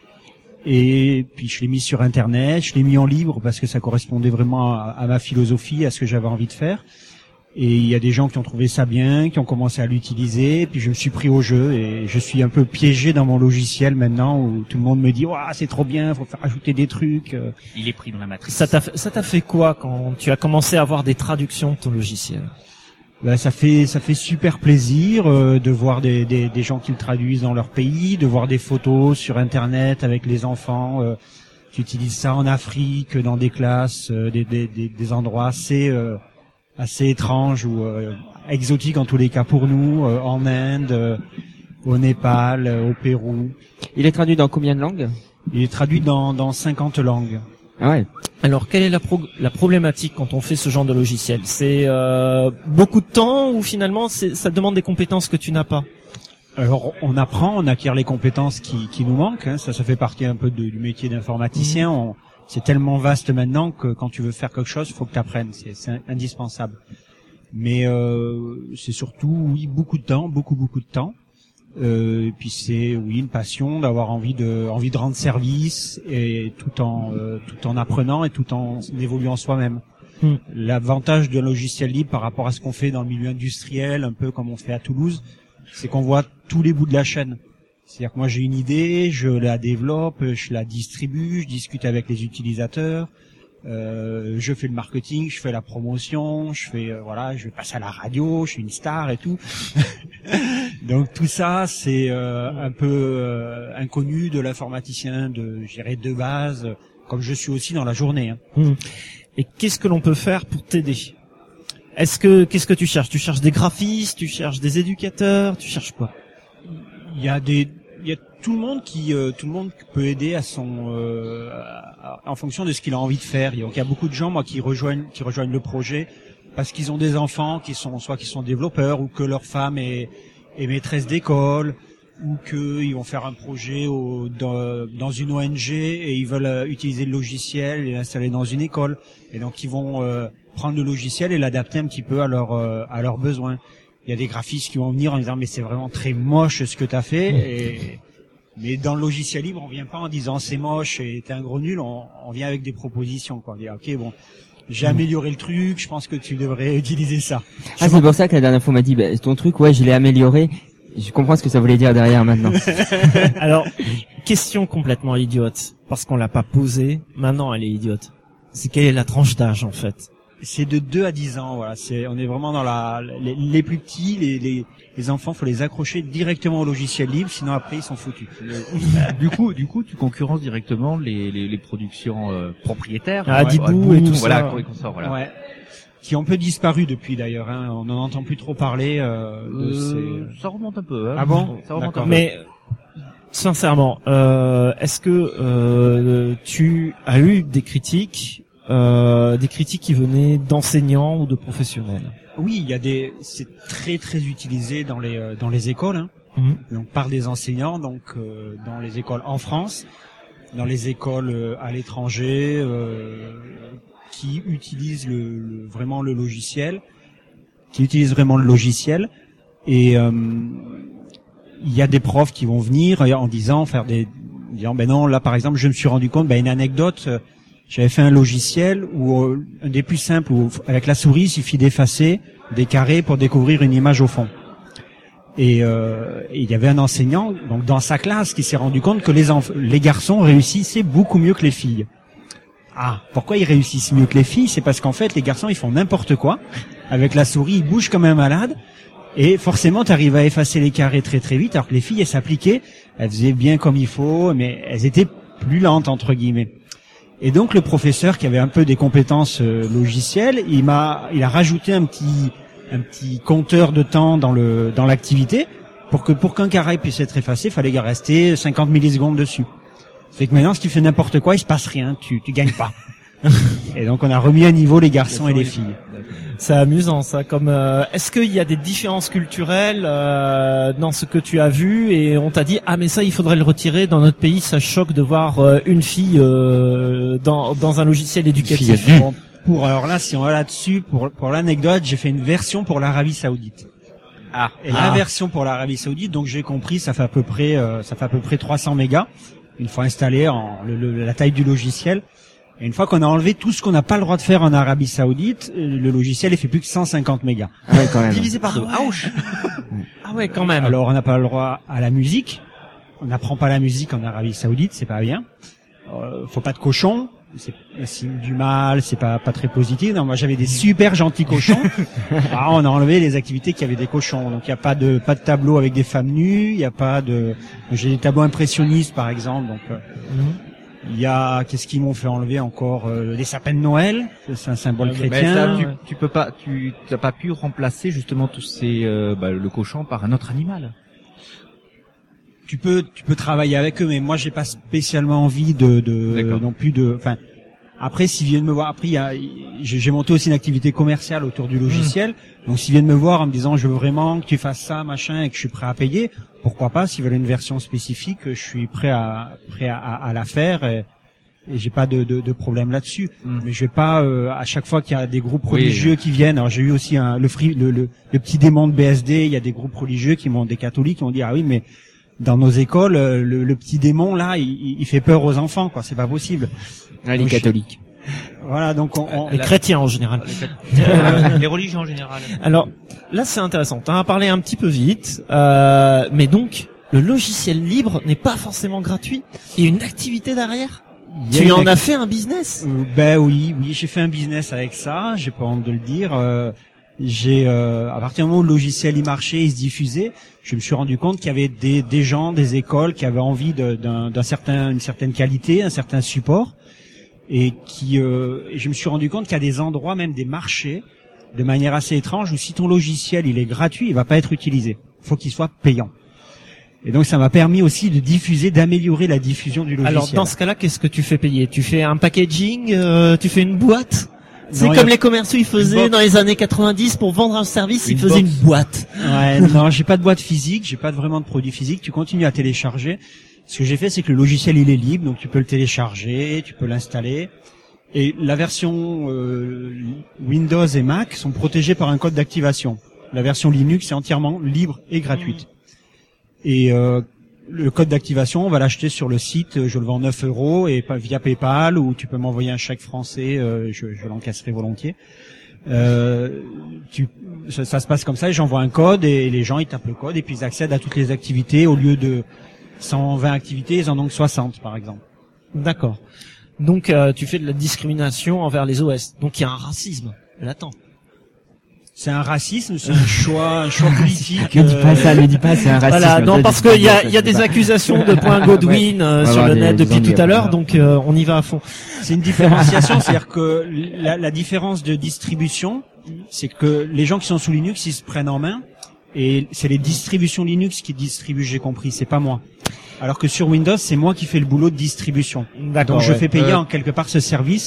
Et puis je l'ai mis sur Internet, je l'ai mis en libre parce que ça correspondait vraiment à ma philosophie, à ce que j'avais envie de faire. Et il y a des gens qui ont trouvé ça bien, qui ont commencé à l'utiliser. Et puis je me suis pris au jeu et je suis un peu piégé dans mon logiciel maintenant où tout le monde me dit c'est trop bien, faut faire ajouter des trucs. Il est pris dans la matrice. Ça t'a fait quoi quand tu as commencé à avoir des traductions de ton logiciel? Ça fait super plaisir de voir des gens qui le traduisent dans leur pays, de voir des photos sur Internet avec les enfants qui utilisent ça en Afrique, dans des classes, des endroits assez étranges ou exotiques en tous les cas pour nous, en Inde, au Népal, au Pérou. Il est traduit dans combien de langues? Il est traduit dans 50 langues. Ah ouais. Alors, quelle est la problématique quand on fait ce genre de logiciel? C'est beaucoup de temps ou finalement ça demande des compétences que tu n'as pas? Alors, on acquiert les compétences qui nous manquent. Hein. Ça fait partie un peu du métier d'informaticien. C'est tellement vaste maintenant que quand tu veux faire quelque chose, il faut que tu apprennes. C'est indispensable. Mais c'est surtout beaucoup de temps, beaucoup de temps. Et puis c'est une passion d'avoir envie de rendre service et tout en apprenant et tout en évoluant soi-même. L'avantage d'un logiciel libre par rapport à ce qu'on fait dans le milieu industriel, un peu comme on fait à Toulouse, c'est qu'on voit tous les bouts de la chaîne. C'est-à-dire que moi j'ai une idée, je la développe, je la distribue, je discute avec les utilisateurs, je fais le marketing, je fais la promotion, je vais passer à la radio, je suis une star et tout. Donc tout ça c'est un peu inconnu de l'informaticien de base, comme je suis aussi dans la journée. Hein. Et qu'est-ce que l'on peut faire pour t'aider? Qu'est-ce que tu cherches? Tu cherches des graphistes, tu cherches des éducateurs, tu cherches quoi? Il y a tout le monde qui peut aider à en fonction de ce qu'il a envie de faire. Donc il y a beaucoup de gens qui rejoignent le projet parce qu'ils ont des enfants qui sont développeurs ou que leur femme est maîtresse d'école ou qu'ils vont faire un projet dans une ONG et ils veulent utiliser le logiciel et l'installer dans une école. Et donc ils vont prendre le logiciel et l'adapter un petit peu à leurs besoins. Il y a des graphistes qui vont venir en disant mais c'est vraiment très moche ce que tu as fait. Mais dans le logiciel libre, on vient pas en disant c'est moche et t'es un gros nul. On vient avec des propositions. On dit ok j'ai amélioré le truc. Je pense que tu devrais utiliser ça. C'est pour ça que la dernière fois on m'a dit ton truc je l'ai amélioré. Je comprends ce que ça voulait dire derrière maintenant. Alors question complètement idiote parce qu'on l'a pas posée. Maintenant elle est idiote. C'est quelle est la tranche d'âge en fait? C'est de 2 à 10 ans, voilà. On est vraiment dans les plus petits, les enfants, faut les accrocher directement au logiciel libre, sinon après ils sont foutus. Du coup, tu concurrences directement les productions propriétaires. Dibou et tout ça. Voilà. Ouais. Qui ont un peu disparu depuis d'ailleurs, hein. On n'en entend plus trop parler, Ça remonte un peu, hein. Ah bon? Ça remonte un peu. Mais, sincèrement, est-ce que, tu as eu des critiques qui venaient d'enseignants ou de professionnels? Oui, c'est très très utilisé dans les écoles, hein. donc par des enseignants, donc dans les écoles en France, dans les écoles à l'étranger, qui utilisent vraiment le logiciel, et il y a des profs qui vont venir en disant ben non, là par exemple je me suis rendu compte, une anecdote, j'avais fait un logiciel où un des plus simples, où avec la souris il suffit d'effacer des carrés pour découvrir une image au fond. Et il y avait un enseignant donc dans sa classe qui s'est rendu compte que les garçons réussissaient beaucoup mieux que les filles. Pourquoi ils réussissent mieux que les filles? C'est parce qu'en fait les garçons ils font n'importe quoi avec la souris, ils bougent comme un malade. Et forcément, tu arrives à effacer les carrés très très vite, alors que les filles, elles s'appliquaient, elles faisaient bien comme il faut, mais elles étaient plus lentes, entre guillemets. Et donc, le professeur, qui avait un peu des compétences logicielles, il a rajouté un petit compteur de temps dans l'activité, pour qu'un carré puisse être effacé, il fallait rester 50 millisecondes dessus. C'est que maintenant, si tu fais n'importe quoi, il se passe rien, tu gagnes pas. Et donc, on a remis à niveau les garçons et les filles. C'est amusant ça. Est-ce qu'il y a des différences culturelles dans ce que tu as vu et on t'a dit mais ça il faudrait le retirer dans notre pays, ça choque de voir une fille dans un logiciel éducatif. Alors là, si on va là-dessus, pour l'anecdote, j'ai fait une version pour l'Arabie Saoudite. La version pour l'Arabie Saoudite, donc j'ai compris, ça fait à peu près 300 mégas une fois installé la taille du logiciel. Et une fois qu'on a enlevé tout ce qu'on n'a pas le droit de faire en Arabie Saoudite, le logiciel il fait plus que 150 mégas. Ouais, quand même. Divisé par deux. Ouch. Ouais, quand même. Alors on n'a pas le droit à la musique. On n'apprend pas la musique en Arabie Saoudite, c'est pas bien. Faut pas de cochons. C'est un signe du mal, c'est pas très positif. Non, moi j'avais des super gentils cochons. On a enlevé les activités qui avaient des cochons. Donc il y a pas de tableau avec des femmes nues, il y a pas de j'ai des tableaux impressionnistes par exemple. Donc il y a, qu'est-ce qu'ils m'ont fait enlever encore, les sapins de Noël, c'est un symbole chrétien. Ça, tu peux pas, tu n'as pas pu remplacer justement tous ces, le cochon par un autre animal. Tu peux travailler avec eux, mais moi j'ai pas spécialement envie non plus de, après s'ils viennent me voir, après j'ai monté aussi une activité commerciale autour du logiciel, donc s'ils viennent me voir en me disant je veux vraiment que tu fasses ça, machin, et que je suis prêt à payer, pourquoi pas, s'ils veulent une version spécifique, je suis prêt à la faire, et j'ai pas de problème là-dessus. Mais je vais pas, à chaque fois qu'il y a des groupes religieux qui viennent, alors j'ai eu aussi le petit démon de BSD, il y a des groupes religieux des catholiques qui m'ont dit oui, mais dans nos écoles, le petit démon là, il fait peur aux enfants, quoi. C'est pas possible. Les catholiques. Voilà, donc les chrétiens en général. Les religions en général. Alors là, c'est intéressant. T'en as parlé un petit peu vite, mais donc le logiciel libre n'est pas forcément gratuit. Il y a une activité derrière. Tu en as fait un business? Oui, j'ai fait un business avec ça. J'ai pas honte de le dire. À partir du moment où le logiciel y marchait, il se diffusait, je me suis rendu compte qu'il y avait des gens, des écoles qui avaient envie d'une certaine qualité, un certain support, et je me suis rendu compte qu'il y a des endroits, même des marchés, de manière assez étrange, où si ton logiciel il est gratuit, il va pas être utilisé. Il faut qu'il soit payant. Et donc ça m'a permis aussi d'améliorer la diffusion du logiciel. Alors dans ce cas-là, qu'est-ce que tu fais payer? Tu fais un packaging, tu fais une boîte? C'est comme les commerciaux ils faisaient dans les années 90 pour vendre un service, ils faisaient une boîte. Ouais, non, j'ai pas de boîte physique, j'ai pas vraiment de produit physique. Tu continues à télécharger. Ce que j'ai fait, c'est que le logiciel il est libre, donc tu peux le télécharger, tu peux l'installer. Et la version Windows et Mac sont protégées par un code d'activation. La version Linux est entièrement libre et gratuite. Et le code d'activation, on va l'acheter sur le site, je le vends 9 € et via PayPal, ou tu peux m'envoyer un chèque français, je l'encaisserai volontiers. Ça se passe comme ça, et j'envoie un code et les gens ils tapent le code et puis ils accèdent à toutes les activités. Au lieu de 120 activités, ils en ont que 60 par exemple. D'accord. Donc tu fais de la discrimination envers les OS. Donc il y a un racisme latent. C'est un racisme, c'est un choix politique. Ne dis pas, c'est un racisme. Voilà, non, parce qu'il y a des accusations de point Godwin sur le net depuis tout à l'heure, donc on y va à fond. C'est une différenciation, c'est-à-dire que la différence de distribution, c'est que les gens qui sont sous Linux, ils se prennent en main, et c'est les distributions Linux qui distribuent, j'ai compris, c'est pas moi. Alors que sur Windows, c'est moi qui fais le boulot de distribution. D'accord, donc je fais payer en quelque part ce service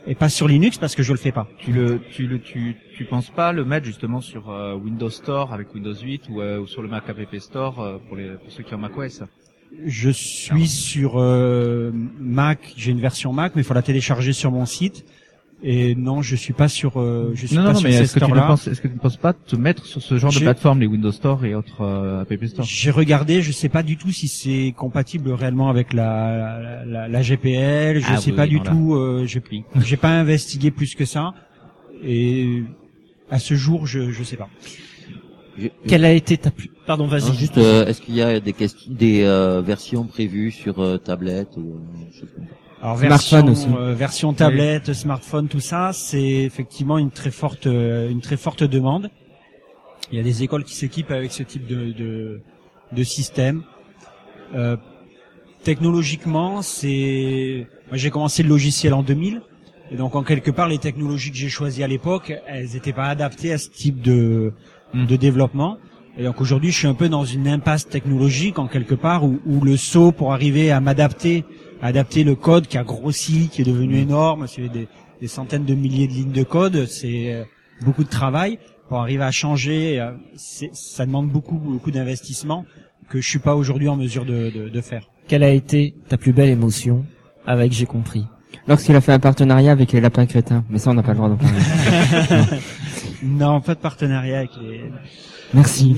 et pas sur Linux parce que je le fais pas. Tu penses pas le mettre justement sur Windows Store avec Windows 8 ou sur le Mac App Store pour ceux qui ont macOS? Je suis sur Mac, j'ai une version Mac, mais il faut la télécharger sur mon site. Et non, je suis pas sur. Je suis pas sur mais ces est-ce que tu ne penses pas te mettre sur ce genre de plateforme, les Windows Store et autres App Store? J'ai regardé, je sais pas du tout si c'est compatible réellement avec la GPL. Je sais pas du tout. J'ai pas investigué plus que ça. Et à ce jour, je sais pas. Quelle a été ta plus... Pardon, vas-y. Non, juste, est-ce qu'il y a des versions prévues sur tablette ou choses comme ça? Alors smartphone aussi. Version tablette, smartphone, tout ça, c'est effectivement une très forte demande. Il y a des écoles qui s'équipent avec ce type de système. Technologiquement, moi j'ai commencé le logiciel en 2000, et donc en quelque part les technologies que j'ai choisies à l'époque, elles n'étaient pas adaptées à ce type de développement. Et donc aujourd'hui, je suis un peu dans une impasse technologique en quelque part où le saut pour arriver à adapter le code qui a grossi, qui est devenu énorme, c'est des centaines de milliers de lignes de code, c'est beaucoup de travail pour arriver à changer. Ça demande beaucoup d'investissement que je suis pas aujourd'hui en mesure de faire. Quelle a été ta plus belle émotion avec J'ai compris? Lorsqu'il a fait un partenariat avec les Lapins Crétins, mais ça on n'a pas le droit d'en parler. Non, pas de partenariat avec les... Merci.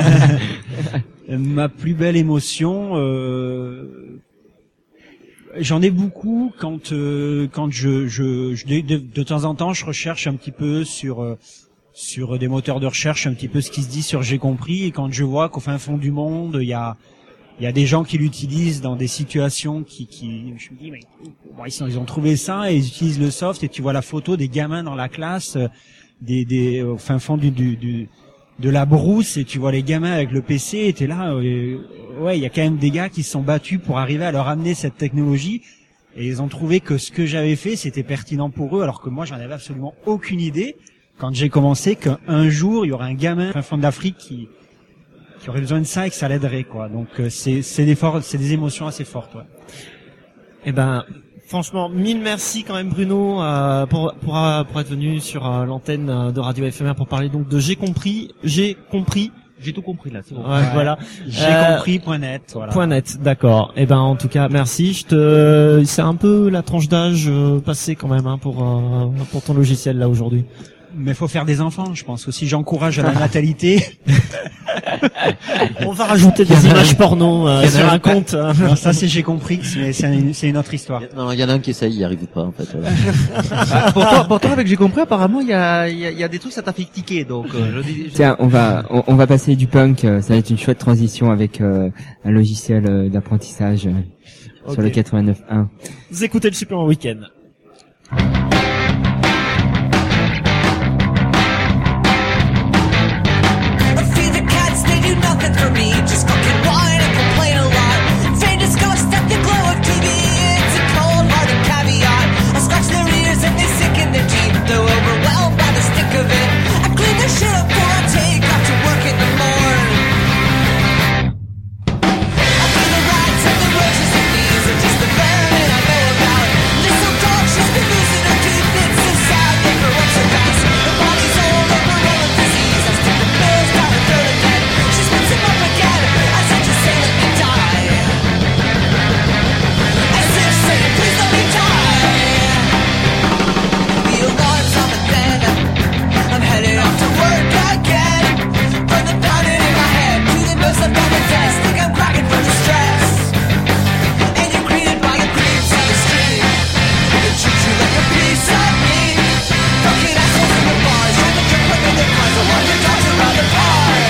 Ma plus belle émotion, j'en ai beaucoup quand de temps en temps je recherche un petit peu sur des moteurs de recherche un petit peu ce qui se dit sur J'ai compris, et quand je vois qu'au fin fond du monde il y a des gens qui l'utilisent dans des situations je me dis mais bon, ils ont trouvé ça et ils utilisent le soft, et tu vois la photo des gamins dans la classe au fin fond de la brousse, et tu vois les gamins avec le PC, et t'es là, ouais, il y a quand même des gars qui se sont battus pour arriver à leur amener cette technologie, et ils ont trouvé que ce que j'avais fait, c'était pertinent pour eux, alors que moi, j'en avais absolument aucune idée, quand j'ai commencé, qu'un jour, il y aurait un gamin fin fond d'Afrique qui aurait besoin de ça et que ça l'aiderait, quoi. Donc, c'est des émotions assez fortes, ouais. Eh ben, franchement, mille merci quand même Bruno pour être venu sur l'antenne de Radio FMR pour parler donc de J'ai compris. J'ai tout compris là, c'est bon. Ouais, voilà. J'ai compris.net. Voilà. .net, d'accord. Eh ben en tout cas, merci. C'est un peu la tranche d'âge passée quand même pour ton logiciel là aujourd'hui. Mais faut faire des enfants, je pense aussi. J'encourage à la natalité. On va rajouter des images porno sur un compte. Non, ça c'est J'ai compris, mais c'est une autre histoire. Non, il y en a un qui essaye, il n'y arrive pas en fait. Pourtant avec J'ai compris, apparemment il y a des trucs ça t'a fait tiquer, donc. Tiens, on va passer du punk. Ça va être une chouette transition avec un logiciel d'apprentissage sur le 89.1. Vous écoutez le Super Week-end. Nothing for me, just fucking whine and complain a lot. Feign disgust at the glow of TV, it's a cold-hearted caveat. I scratch their ears and they sink in their teeth, though overwhelmed by the stick of it. I clean their shit up before I take off to work in the morn. I feel the rats and the roaches and bees, and just the vermin I know about. This old dog, she's been losing her teeth, it's so sad, they grow up so fast. Her body's all overrun with disease, I stick the pills down her throat again. Up again, as if to say let me die. As if saying please let me die. The alarm's on and then I'm headed off to work again. From the pounding in my head to the notes left on the desk, think I'm cracking from the stress. And you're greeted by a creeps on the street that treat you like a piece of meat. Fucking assholes in the bars, trying to drink with their cars, I want your dogs around the park.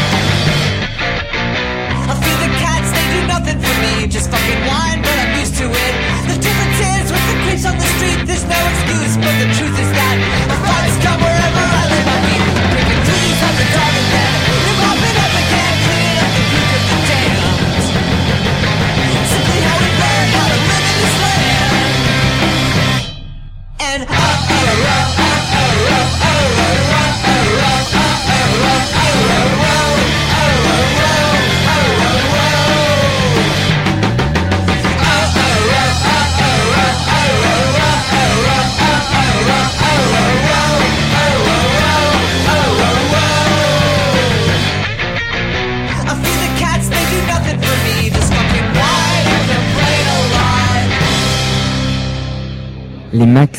Nothing for me, just fucking whine, but I'm used to it. The difference is with the creeps on the street, there's no excuse, but the truth is that my fights come wherever I lay my feet. Breaking through these on the dog and then they're mopping up again, cleaning up the puke of the damned. Simply how we learn how to live in this land. And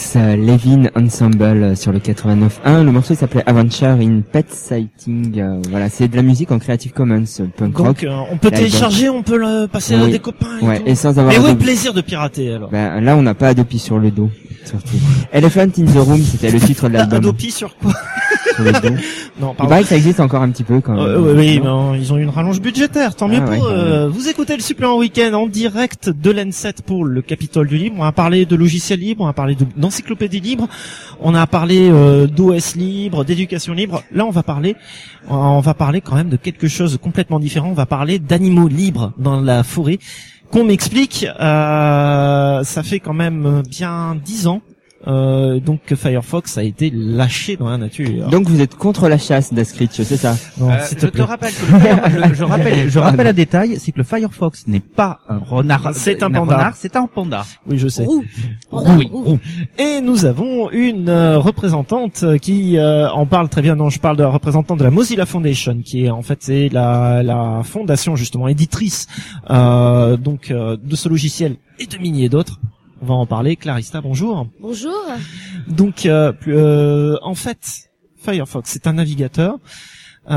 Levin Ensemble sur le 89.1. Le morceau s'appelait Adventure in Pet Sighting. Voilà, c'est de la musique en Creative Commons, punk rock. Donc on peut télécharger, on peut le passer à des copains. Ouais, tout. et sans avoir. Mais où est le plaisir de pirater alors? Ben là, on n'a pas Adopi sur le dos. Surtout. Elephant in the Room, c'était le titre de l'album. Adopi sur quoi? Sur le dos. Non, Il pardon. paraît que ça existe encore un petit peu quand même. Oui, non, ils ont eu une rallonge budgétaire, tant mieux pour eux. Vous écoutez le supplément week-end en direct de l'N7 pour le Capitole du Libre. On a parlé de logiciels libres, on a parlé d'encyclopédie libre, on a parlé d'OS libre, d'éducation libre. Là, on va parler quand même de quelque chose de complètement différent. On va parler d'animaux libres dans la forêt. Qu'on m'explique, ça fait quand même bien 10 ans. Donc que Firefox a été lâché dans la nature. Donc vous êtes contre la chasse d'Ascritch, c'est ça? Non, je te rappelle que je rappelle un détail, c'est que le Firefox n'est pas un renard, c'est un panda. C'est un panda. Oui, je sais. Roux. Et nous avons une représentante qui en parle très bien. Non, je parle de la représentante de la Mozilla Foundation, qui est en fait c'est la fondation justement éditrice de ce logiciel et de milliers d'autres. On va en parler. Clarissa, bonjour. Bonjour. Donc, en fait, Firefox, c'est un navigateur. Il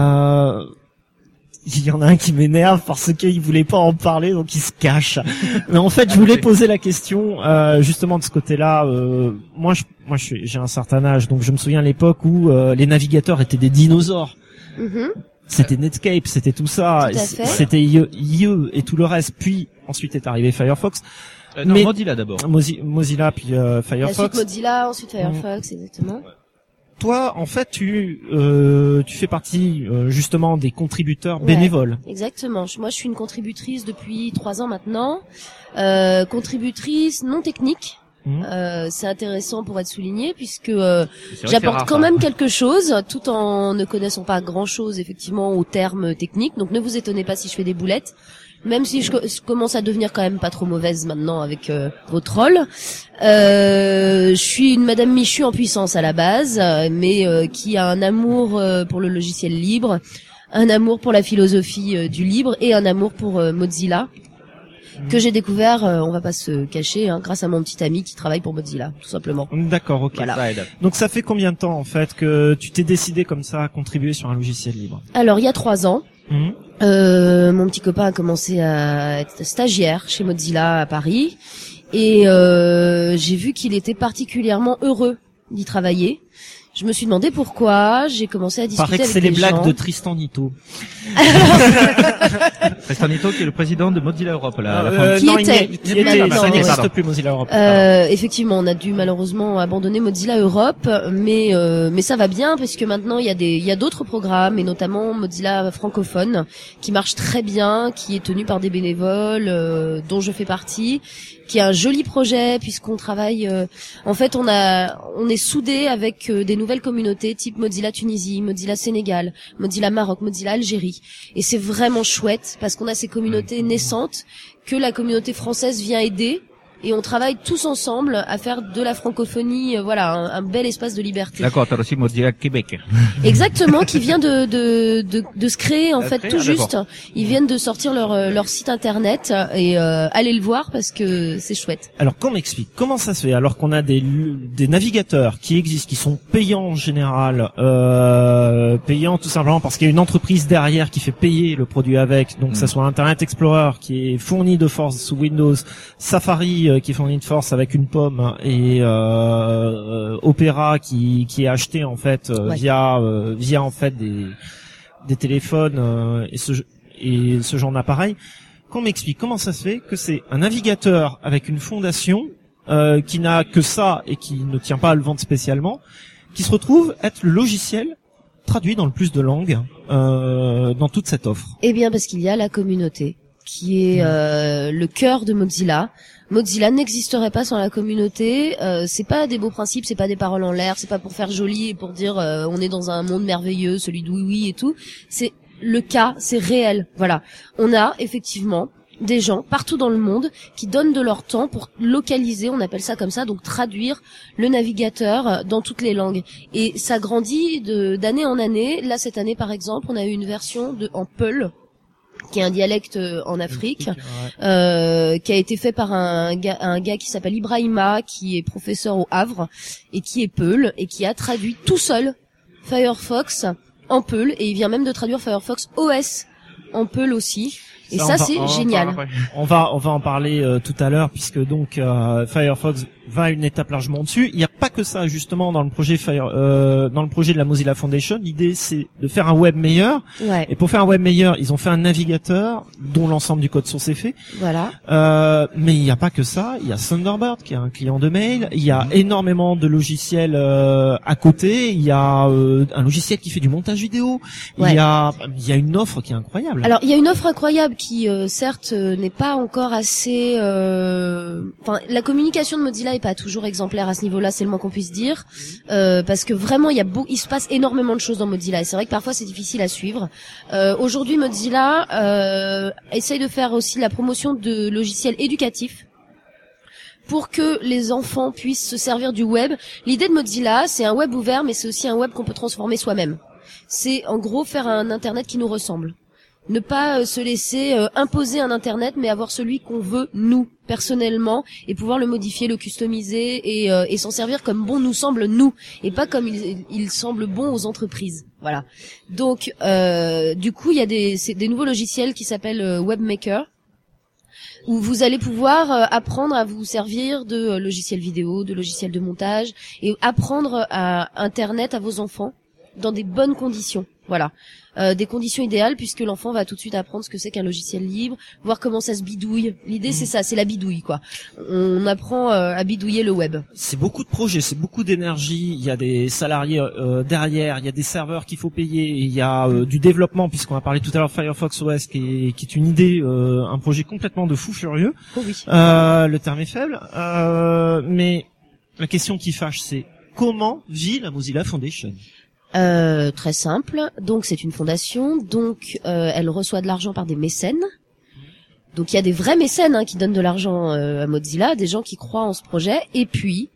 y en a un qui m'énerve parce qu'il voulait pas en parler, donc il se cache. Mais en fait, je voulais poser la question, justement de ce côté-là. J'ai un certain âge, donc je me souviens à l'époque où les navigateurs étaient des dinosaures. C'était Netscape, c'était tout ça. C'était IE et tout le reste. Puis, ensuite est arrivé Firefox. Non, Mozilla d'abord. Mozilla puis Firefox. Ensuite Mozilla, ensuite Firefox, exactement. Toi, en fait, tu fais partie justement des contributeurs bénévoles. Exactement. Moi, je suis une contributrice depuis 3 ans maintenant. Contributrice non technique. C'est intéressant pour être souligné puisque j'apporte quand même quelque chose tout en ne connaissant pas grand chose effectivement aux termes techniques. Donc ne vous étonnez pas si je fais des boulettes. Même si je commence à devenir quand même pas trop mauvaise maintenant avec vos trolls. Je suis une Madame Michu en puissance à la base, mais qui a un amour pour le logiciel libre, un amour pour la philosophie du libre et un amour pour Mozilla, que j'ai découvert, on va pas se cacher, grâce à mon petit ami qui travaille pour Mozilla, tout simplement. D'accord, ok. Voilà. Donc ça fait combien de temps en fait que tu t'es décidé comme ça à contribuer sur un logiciel libre? Alors il y a 3 ans. Mon petit copain a commencé à être stagiaire chez Mozilla à Paris et j'ai vu qu'il était particulièrement heureux d'y travailler. Je me suis demandé pourquoi, j'ai commencé à discuter avec des gens. Paraît que c'est les blagues de Tristan Nito. Tristan Nito qui est le président de Mozilla Europe là. Ça n'existe plus Mozilla Europe. Effectivement, on a dû malheureusement abandonner Mozilla Europe, mais ça va bien parce que maintenant il y a d'autres programmes et notamment Mozilla francophone qui marche très bien, qui est tenu par des bénévoles dont je fais partie, qui est un joli projet puisqu'on travaille en fait on est soudés avec des nouvelles communautés type Mozilla Tunisie, Mozilla Sénégal, Mozilla Maroc, Mozilla Algérie et c'est vraiment chouette parce qu'on a ces communautés naissantes que la communauté française vient aider. Et on travaille tous ensemble à faire de la francophonie, un bel espace de liberté. D'accord, t'as aussi Mozilla Québec. Exactement, qui vient de se créer en fait tout juste. Ils viennent de sortir leur site internet et allez le voir parce que c'est chouette. Alors qu'on m'explique comment ça se fait alors qu'on a des navigateurs qui existent, qui sont payants en général, payants tout simplement parce qu'il y a une entreprise derrière qui fait payer le produit avec, donc ça soit Internet Explorer qui est fourni de force sous Windows, Safari qui est fourni de force avec une pomme et Opera qui est acheté en fait via en fait des téléphones et ce genre d'appareil. Qu'on m'explique comment ça se fait que c'est un navigateur avec une fondation qui n'a que ça et qui ne tient pas à le vendre spécialement, qui se retrouve être le logiciel traduit dans le plus de langues dans toute cette offre. Eh bien parce qu'il y a la communauté qui est le cœur de Mozilla. Mozilla n'existerait pas sans la communauté. C'est pas des beaux principes, c'est pas des paroles en l'air, c'est pas pour faire joli et pour dire on est dans un monde merveilleux, celui de oui et tout. C'est le cas, c'est réel. Voilà. On a effectivement des gens partout dans le monde qui donnent de leur temps pour localiser, on appelle ça comme ça, donc traduire le navigateur dans toutes les langues. Et ça grandit d'année en année. Là, cette année, par exemple, on a eu une version en Peul. qui est un dialecte en Afrique, qui a été fait par un gars qui s'appelle Ibrahima, qui est professeur au Havre et qui est Peul et qui a traduit tout seul Firefox en Peul, et il vient même de traduire Firefox OS en Peul aussi. Et ça c'est génial. On va en parler tout à l'heure, puisque donc Firefox va une étape largement au-dessus. Il n'y a pas que ça justement dans le projet dans le projet de la Mozilla Foundation. L'idée c'est de faire un web meilleur. Ouais. Et pour faire un web meilleur, ils ont fait un navigateur dont l'ensemble du code source est fait. Voilà. Mais il n'y a pas que ça. Il y a Thunderbird qui est un client de mail. Il y a énormément de logiciels à côté. Il y a un logiciel qui fait du montage vidéo. Ouais. Il y a une offre qui est incroyable. Alors il y a une offre incroyable qui certes n'est pas encore assez. Enfin, la communication de Mozilla est pas toujours exemplaire à ce niveau-là, c'est le moins qu'on puisse dire, parce que vraiment il se passe énormément de choses dans Mozilla et c'est vrai que parfois c'est difficile à suivre. Aujourd'hui Mozilla essaye de faire aussi la promotion de logiciels éducatifs pour que les enfants puissent se servir du web. L'idée de Mozilla, c'est un web ouvert, mais c'est aussi un web qu'on peut transformer soi-même. C'est en gros faire un internet qui nous ressemble. Ne pas se laisser imposer un internet, mais avoir celui qu'on veut nous personnellement et pouvoir le modifier, le customiser et s'en servir comme bon nous semble nous et pas comme il semble bon aux entreprises. Voilà. Donc du coup il y a des nouveaux logiciels qui s'appellent WebMaker, où vous allez pouvoir apprendre à vous servir de logiciels vidéo, de logiciels de montage et apprendre à Internet à vos enfants dans des bonnes conditions. Voilà. Des conditions idéales, puisque l'enfant va tout de suite apprendre ce que c'est qu'un logiciel libre, voir comment ça se bidouille. L'idée c'est ça, c'est la bidouille quoi. On apprend à bidouiller le web. C'est beaucoup de projets, c'est beaucoup d'énergie, il y a des salariés derrière, il y a des serveurs qu'il faut payer, il y a du développement, puisqu'on a parlé tout à l'heure de Firefox OS qui est une idée, un projet complètement de fou furieux. Oh oui. Le terme est faible, mais la question qui fâche, c'est comment vit la Mozilla Foundation? Très simple. Donc c'est une fondation, donc elle reçoit de l'argent par des mécènes. Donc il y a des vrais mécènes qui donnent de l'argent à Mozilla, des gens qui croient en ce projet. Et puis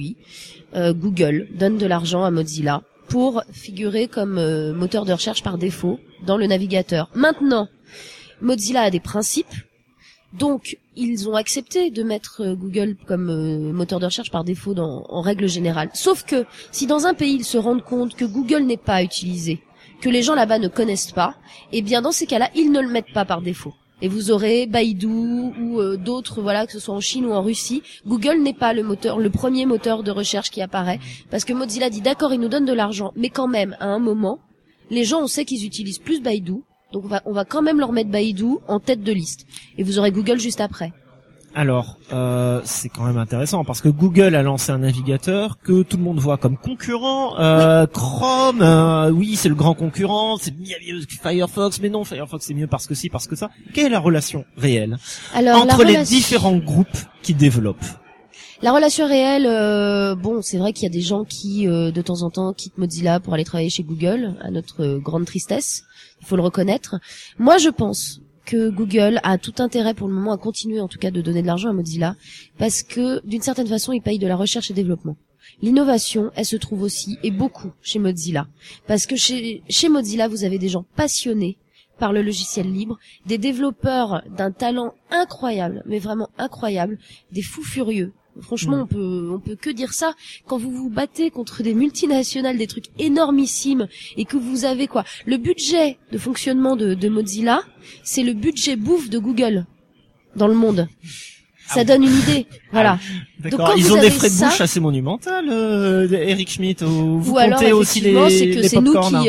Google donne de l'argent à Mozilla pour figurer comme moteur de recherche par défaut dans le navigateur. Maintenant, Mozilla a des principes. Donc, ils ont accepté de mettre Google comme moteur de recherche par défaut en règle générale. Sauf que, si dans un pays ils se rendent compte que Google n'est pas utilisé, que les gens là-bas ne connaissent pas, eh bien dans ces cas-là, ils ne le mettent pas par défaut. Et vous aurez Baidu ou d'autres, voilà, que ce soit en Chine ou en Russie. Google n'est pas le premier moteur de recherche qui apparaît, parce que Mozilla dit d'accord, ils nous donnent de l'argent, mais quand même, à un moment, les gens, on sait qu'ils utilisent plus Baidu. Donc on va quand même leur mettre Baidu en tête de liste. Et vous aurez Google juste après. Alors, c'est quand même intéressant parce que Google a lancé un navigateur que tout le monde voit comme concurrent. Oui. Chrome, oui, c'est le grand concurrent, c'est mieux que Firefox, mais non, Firefox c'est mieux parce que si, parce que ça. Quelle est la relation réelle entre les différents groupes qui développent? La relation réelle, bon, c'est vrai qu'il y a des gens qui, de temps en temps, quittent Mozilla pour aller travailler chez Google, à notre grande tristesse. Il faut le reconnaître. Moi, je pense que Google a tout intérêt pour le moment à continuer, en tout cas, de donner de l'argent à Mozilla, parce que, d'une certaine façon, ils payent de la recherche et développement. L'innovation, elle se trouve aussi, et beaucoup, chez Mozilla. Parce que chez Mozilla, vous avez des gens passionnés par le logiciel libre, des développeurs d'un talent incroyable, mais vraiment incroyable, des fous furieux. Franchement, on peut que dire ça. Quand vous vous battez contre des multinationales, des trucs énormissimes, et que vous avez quoi, le budget de fonctionnement de Mozilla, c'est le budget bouffe de Google dans le monde. Ça donne une idée, voilà. D'accord. Donc, quand ils vous ont des avez frais de ça, bouche assez monumentales, Eric Schmidt. Vous ou alors comptez aussi effectivement, c'est que les c'est nous pop-corn,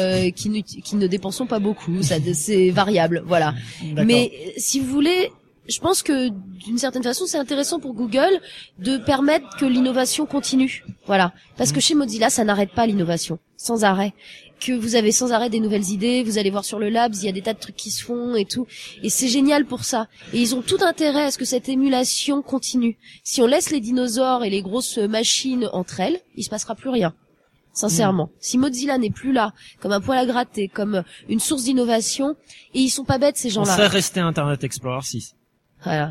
qui ne dépensons pas beaucoup. Ça, c'est variable, voilà. Mais si vous voulez, je pense que d'une certaine façon, c'est intéressant pour Google de permettre que l'innovation continue. Voilà. Parce que chez Mozilla, ça n'arrête pas l'innovation. Sans arrêt. Que vous avez sans arrêt des nouvelles idées, vous allez voir sur le Labs, il y a des tas de trucs qui se font et tout. Et c'est génial pour ça. Et ils ont tout intérêt à ce que cette émulation continue. Si on laisse les dinosaures et les grosses machines entre elles, il se passera plus rien. Sincèrement. Si Mozilla n'est plus là, comme un poil à gratter, comme une source d'innovation, et ils sont pas bêtes, ces gens-là. On serait resté Internet Explorer 6. Voilà.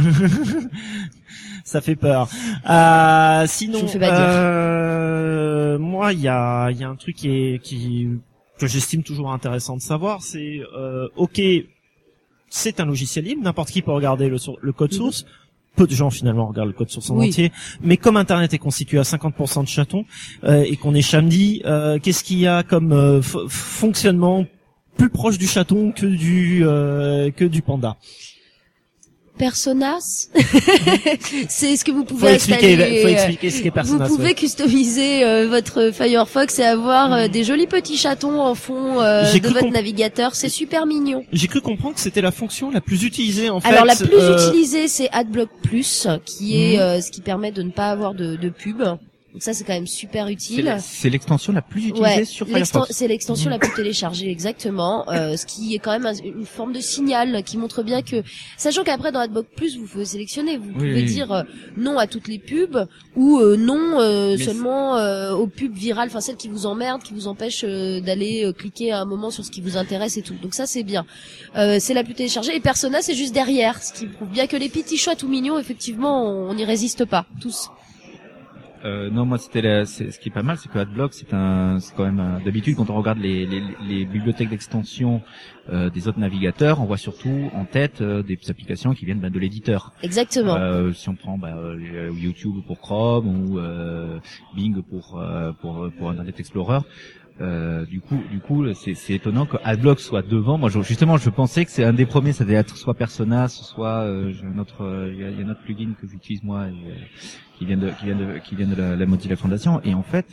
Ça fait peur. Sinon, Je me fais pas dire. Moi, il y a un truc que j'estime toujours intéressant de savoir, c'est ok, c'est un logiciel libre, n'importe qui peut regarder le code source. Peu de gens finalement regardent le code source en entier, mais comme Internet est constitué à 50% de chatons et qu'on est samedi, qu'est-ce qu'il y a comme fonctionnement plus proche du chaton que du panda? Personas, c'est ce que vous pouvez installer. Faut expliquer ce qu'est Personas. Vous pouvez customiser votre Firefox et avoir des jolis petits chatons en fond de votre navigateur. C'est super mignon. J'ai cru comprendre que c'était la fonction la plus utilisée en fait. Alors la plus utilisée, c'est AdBlock Plus, qui est ce qui permet de ne pas avoir de pub. Donc ça, c'est quand même super utile. C'est l'extension la plus utilisée sur Firefox. C'est l'extension la plus téléchargée, exactement. Ce qui est quand même une forme de signal qui montre bien que, sachant qu'après dans AdBlock Plus, vous pouvez sélectionner, vous pouvez dire non à toutes les pubs ou non seulement aux pubs virales, enfin celles qui vous emmerdent, qui vous empêchent d'aller cliquer à un moment sur ce qui vous intéresse et tout. Donc ça, c'est bien. C'est la plus téléchargée. Et Persona, c'est juste derrière, ce qui prouve bien que les petits chats tout mignons, effectivement, on n'y résiste pas tous. Non, moi ce qui est pas mal, c'est que AdBlock c'est quand même d'habitude quand on regarde les bibliothèques d'extension des autres navigateurs, on voit surtout en tête des applications qui viennent de l'éditeur. Exactement. Si on prend YouTube pour Chrome ou Bing pour Internet Explorer. Du coup, c'est étonnant que AdBlock soit devant. Moi, je pensais que c'est un des premiers, ça devait être soit Persona, soit il y a un autre plugin que j'utilise moi, qui vient de la Mozilla Foundation. Et en fait,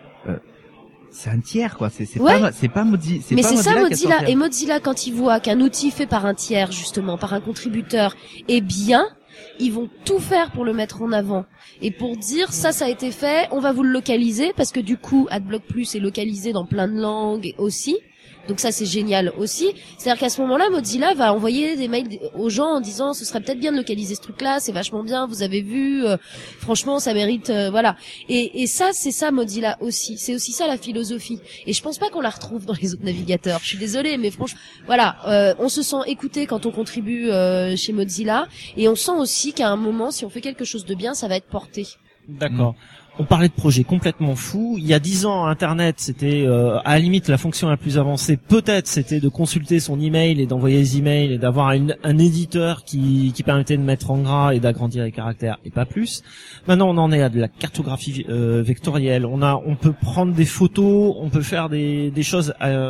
c'est un tiers, quoi. C'est pas Mozilla. Mais c'est ça Mozilla. Et Mozilla, quand il voit qu'un outil fait par un tiers, justement, par un contributeur, est bien, ils vont tout faire pour le mettre en avant. Et pour dire, ça a été fait, on va vous le localiser, parce que du coup, AdBlock Plus est localisé dans plein de langues aussi. Donc ça, c'est génial aussi. C'est-à-dire qu'à ce moment-là, Mozilla va envoyer des mails aux gens en disant, ce serait peut-être bien de localiser ce truc-là, c'est vachement bien, vous avez vu, franchement, ça mérite, voilà. Et ça, c'est ça Mozilla aussi. C'est aussi ça la philosophie. Et je pense pas qu'on la retrouve dans les autres navigateurs. Je suis désolée, mais franchement, voilà, on se sent écouté quand on contribue chez Mozilla, et on sent aussi qu'à un moment, si on fait quelque chose de bien, ça va être porté. D'accord. On parlait de projets complètement fous. Il y a 10 ans, Internet, c'était à la limite la fonction la plus avancée. Peut-être c'était de consulter son email et d'envoyer les emails et d'avoir un éditeur qui permettait de mettre en gras et d'agrandir les caractères et pas plus. Maintenant, on en est à de la cartographie vectorielle. On peut prendre des photos, on peut faire des choses,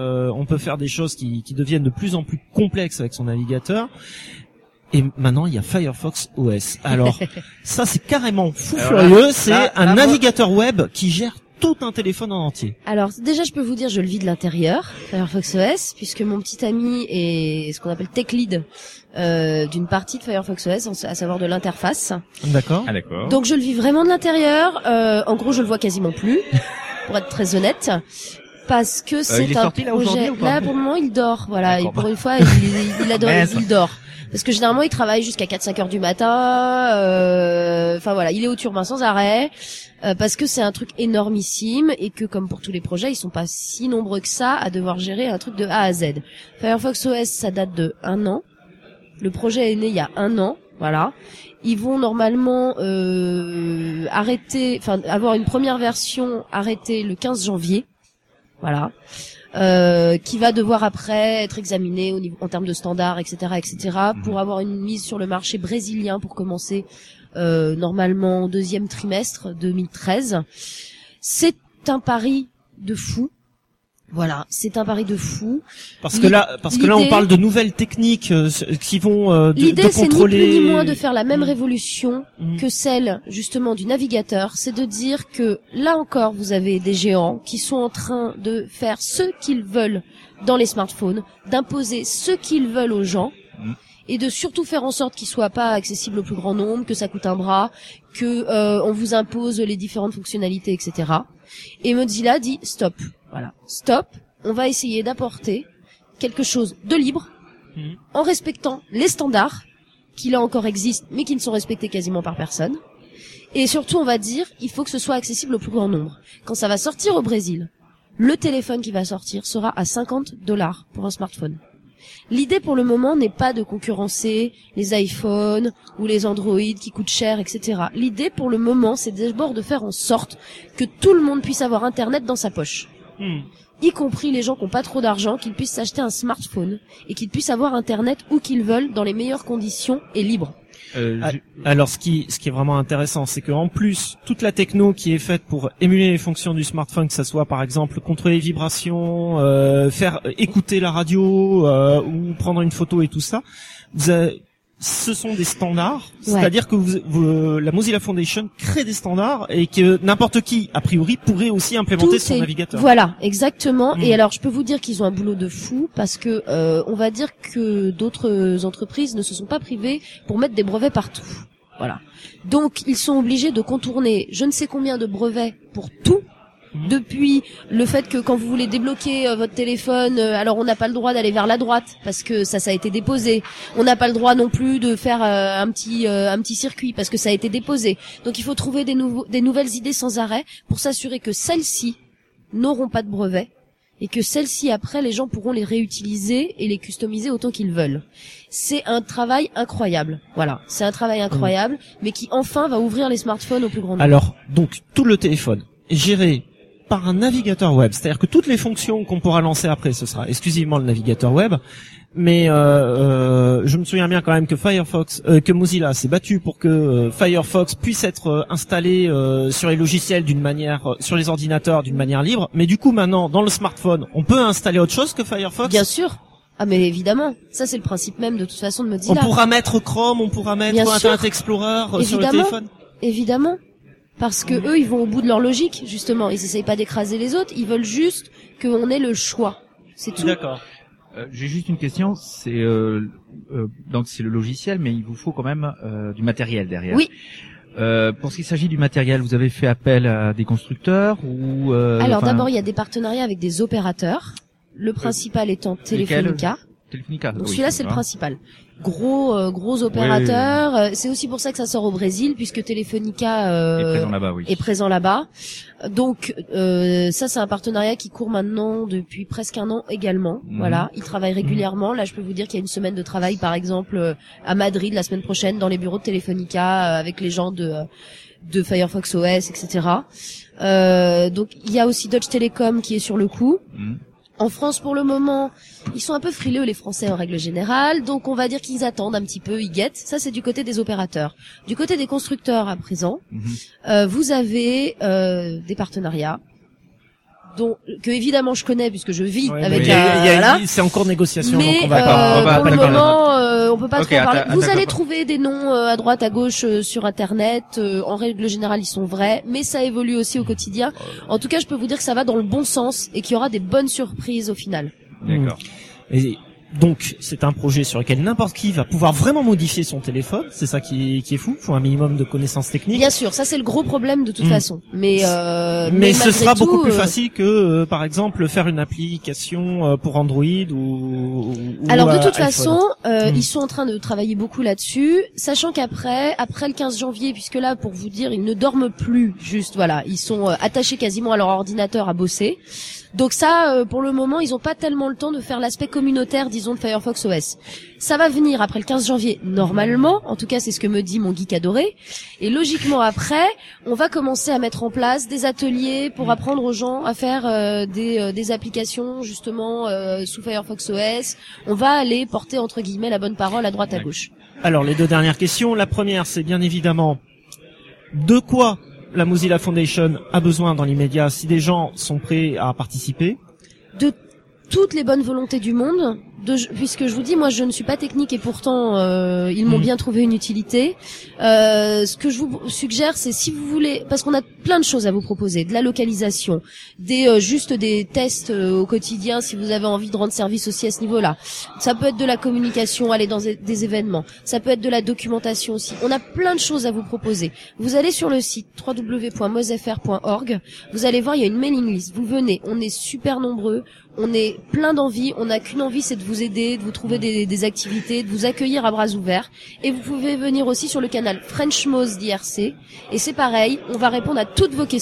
qui deviennent de plus en plus complexes avec son navigateur. Et maintenant, il y a Firefox OS. Alors, ça, c'est carrément fou furieux. C'est un navigateur web qui gère tout un téléphone en entier. Alors, déjà, je peux vous dire, je le vis de l'intérieur, Firefox OS, puisque mon petit ami est ce qu'on appelle tech lead d'une partie de Firefox OS, à savoir de l'interface. D'accord. Ah, d'accord. Donc, je le vis vraiment de l'intérieur. En gros, je le vois quasiment plus, pour être très honnête. Parce que c'est un projet. Là, pour le moment, il dort. Voilà. Et pour une fois, il dort. Parce que généralement, il travaille jusqu'à 4-5 heures du matin. Enfin voilà, il est au turbin sans arrêt. Parce que c'est un truc énormissime et que, comme pour tous les projets, ils sont pas si nombreux que ça à devoir gérer un truc de A à Z. Firefox OS, ça date de 1 an. Le projet est né il y a 1 an. Voilà. Ils vont normalement avoir une première version arrêtée le 15 janvier. Voilà. Qui va devoir après être examiné en termes de standards, etc., pour avoir une mise sur le marché brésilien pour commencer normalement au 2e trimestre 2013. C'est un pari de fou. Voilà, c'est un pari de fou. Parce que là, on parle de nouvelles techniques qui vont l'idée, de contrôler. C'est ni plus ni moins de faire la même révolution que celle justement du navigateur. C'est de dire que là encore, vous avez des géants qui sont en train de faire ce qu'ils veulent dans les smartphones, d'imposer ce qu'ils veulent aux gens. Et de surtout faire en sorte qu'il soit pas accessible au plus grand nombre, que ça coûte un bras, que on vous impose les différentes fonctionnalités, etc. Et Mozilla dit stop. Voilà, stop. On va essayer d'apporter quelque chose de libre, en respectant les standards qui là encore existent, mais qui ne sont respectés quasiment par personne. Et surtout, on va dire, il faut que ce soit accessible au plus grand nombre. Quand ça va sortir au Brésil, le téléphone qui va sortir sera à $50 pour un smartphone. L'idée pour le moment n'est pas de concurrencer les iPhones ou les Android qui coûtent cher, etc. L'idée pour le moment, c'est d'abord de faire en sorte que tout le monde puisse avoir Internet dans sa poche. y compris les gens qui n'ont pas trop d'argent, qu'ils puissent s'acheter un smartphone et qu'ils puissent avoir Internet où qu'ils veulent dans les meilleures conditions et libres. Alors ce qui est vraiment intéressant, c'est que en plus toute la techno qui est faite pour émuler les fonctions du smartphone, que ça soit par exemple contrôler les vibrations, faire écouter la radio ou prendre une photo et tout ça, ce sont des standards, c'est-à-dire que la Mozilla Foundation crée des standards et que n'importe qui, a priori, pourrait aussi implémenter son navigateur. Voilà, exactement. Et alors, je peux vous dire qu'ils ont un boulot de fou parce que on va dire que d'autres entreprises ne se sont pas privées pour mettre des brevets partout. Voilà. Donc, ils sont obligés de contourner je ne sais combien de brevets pour tout. Depuis le fait que quand vous voulez débloquer votre téléphone, alors on n'a pas le droit d'aller vers la droite parce que ça a été déposé. On n'a pas le droit non plus de faire un petit circuit parce que ça a été déposé. Donc il faut trouver des nouvelles idées sans arrêt pour s'assurer que celles-ci n'auront pas de brevet et que celles-ci après les gens pourront les réutiliser et les customiser autant qu'ils veulent. C'est un travail incroyable. Voilà, c'est un travail incroyable, mais qui enfin va ouvrir les smartphones au plus grand nombre. Alors donc tout le téléphone est géré par un navigateur web, c'est-à-dire que toutes les fonctions qu'on pourra lancer après, ce sera exclusivement le navigateur web. Mais je me souviens bien quand même que que Mozilla s'est battu pour que Firefox puisse être installé sur les logiciels d'une manière, sur les ordinateurs d'une manière libre. Mais du coup maintenant, dans le smartphone, on peut installer autre chose que Firefox. Bien sûr. Ah mais évidemment, ça c'est le principe même de toute façon de Mozilla. On pourra mettre Chrome, on pourra mettre Internet Explorer sur le téléphone. Évidemment. Parce que eux, ils vont au bout de leur logique, justement. Ils essayent pas d'écraser les autres. Ils veulent juste qu'on ait le choix. C'est tout. D'accord. J'ai juste une question. C'est donc c'est le logiciel, mais il vous faut quand même du matériel derrière. Oui. Pour ce qui s'agit du matériel, vous avez fait appel à des constructeurs ou alors d'abord, il y a des partenariats avec des opérateurs. Le principal étant Telefonica. Téléfonica. Donc celui-là, c'est le principal. Gros opérateur. Oui. C'est aussi pour ça que ça sort au Brésil, puisque Telefonica est présent là-bas. Donc ça, c'est un partenariat qui court maintenant depuis presque un an également. Voilà, ils travaillent régulièrement. Là, je peux vous dire qu'il y a une semaine de travail, par exemple, à Madrid la semaine prochaine, dans les bureaux de Telefonica, avec les gens de Firefox OS, etc. Donc il y a aussi Deutsche Telekom qui est sur le coup. En France, pour le moment, ils sont un peu frileux, les Français, en règle générale. Donc, on va dire qu'ils attendent un petit peu, ils guettent. Ça, c'est du côté des opérateurs. Du côté des constructeurs, à présent, vous avez des partenariats que évidemment je connais puisque je vis avec c'est en cours de négociation. Mais donc on va pour le moment, on peut pas trop en parler. Vous allez d'accord. trouver des noms à droite, à gauche sur Internet. En règle générale, ils sont vrais, mais ça évolue aussi au quotidien. En tout cas, je peux vous dire que ça va dans le bon sens et qu'il y aura des bonnes surprises au final. D'accord. Et donc, c'est un projet sur lequel n'importe qui va pouvoir vraiment modifier son téléphone. C'est ça qui est fou. Il faut un minimum de connaissances techniques. Bien sûr, ça c'est le gros problème de toute façon. Mais ce sera beaucoup plus facile que, par exemple, faire une application pour Android ou alors de toute iPhone. façon, ils sont en train de travailler beaucoup là-dessus, sachant qu'après le 15 janvier, puisque là, pour vous dire, ils ne dorment plus. Juste, voilà, ils sont attachés quasiment à leur ordinateur à bosser. Donc ça, pour le moment, ils n'ont pas tellement le temps de faire l'aspect communautaire, disons, de Firefox OS. Ça va venir après le 15 janvier, normalement. En tout cas, c'est ce que me dit mon geek adoré. Et logiquement, après, on va commencer à mettre en place des ateliers pour apprendre aux gens à faire des applications, justement, sous Firefox OS. On va aller porter, entre guillemets, la bonne parole à droite, à gauche. Alors, les deux dernières questions. La première, c'est bien évidemment de quoi la Mozilla Foundation a besoin dans l'immédiat si des gens sont prêts à participer? De toutes les bonnes volontés du monde, puisque je vous dis, moi je ne suis pas technique et pourtant ils m'ont bien trouvé une utilité. Ce que je vous suggère, c'est si vous voulez, parce qu'on a plein de choses à vous proposer, de la localisation, juste des tests au quotidien si vous avez envie de rendre service aussi à ce niveau-là. Ça peut être de la communication, aller dans des événements. Ça peut être de la documentation aussi. On a plein de choses à vous proposer. Vous allez sur le site www.mozfr.org. Vous allez voir, il y a une mailing list. Vous venez, on est super nombreux. On est plein d'envie, on n'a qu'une envie, c'est de vous aider, de vous trouver des activités, de vous accueillir à bras ouverts. Et vous pouvez venir aussi sur le canal French Moz d'IRC. Et c'est pareil, on va répondre à toutes vos questions.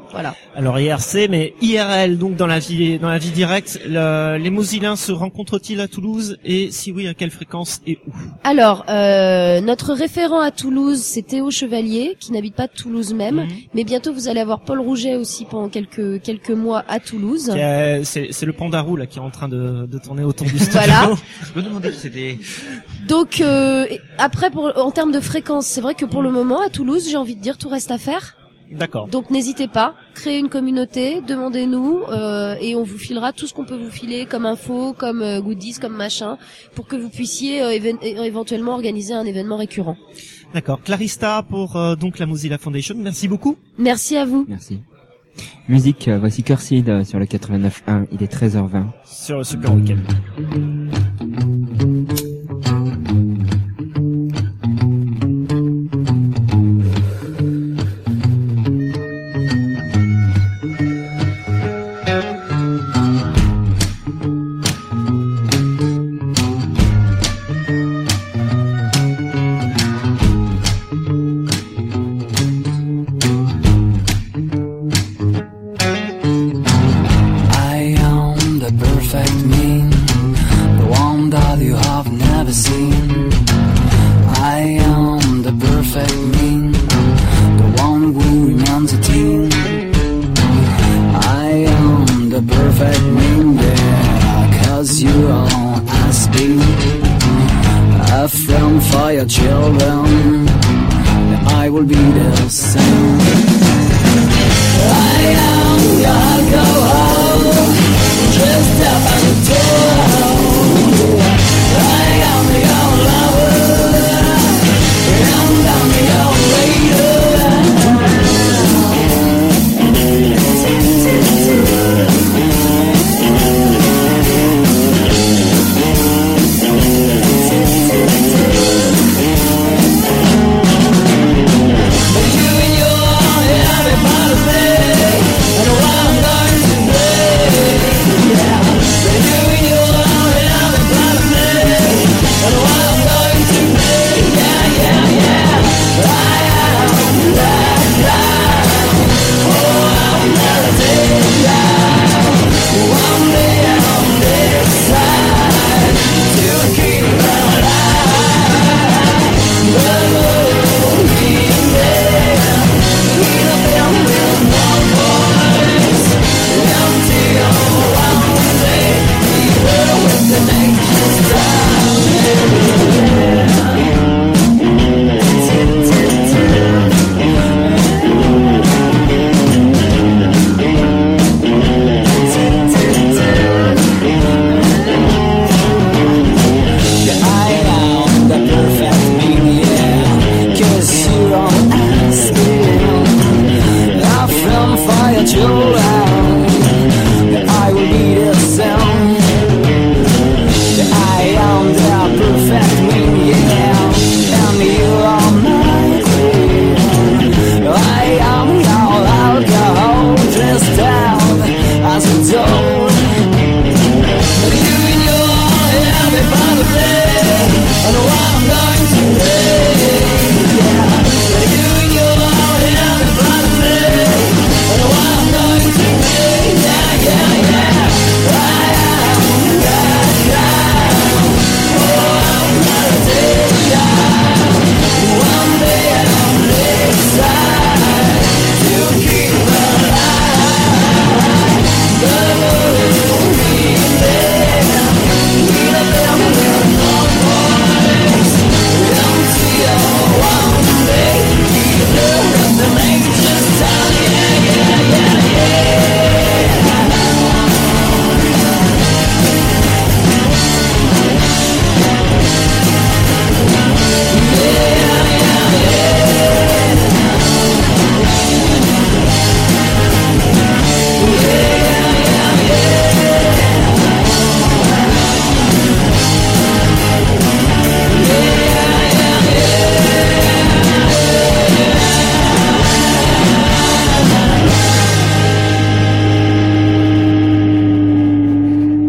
Voilà. Alors IRC, mais IRL, donc dans la vie directe, les Mozillans se rencontrent-ils à Toulouse et si oui, à quelle fréquence et où? Alors, notre référent à Toulouse, c'est Théo Chevalier, qui n'habite pas Toulouse même, mais bientôt vous allez avoir Paul Rouget aussi pendant quelques mois à Toulouse. C'est le Pandarou là qui est en train de tourner autour du studio. Voilà. Je me demandais qui c'était. Donc après, en termes de fréquence, c'est vrai que pour le moment à Toulouse, j'ai envie de dire tout reste à faire. D'accord. Donc n'hésitez pas, créez une communauté, demandez-nous et on vous filera tout ce qu'on peut vous filer comme info, comme goodies, comme machin, pour que vous puissiez éventuellement organiser un événement récurrent. D'accord. Clarista pour donc la Mozilla Foundation. Merci beaucoup. Merci à vous. Merci. Musique, voici Cursid sur le 89.1, il est 13h20. Sur le Super Weekend.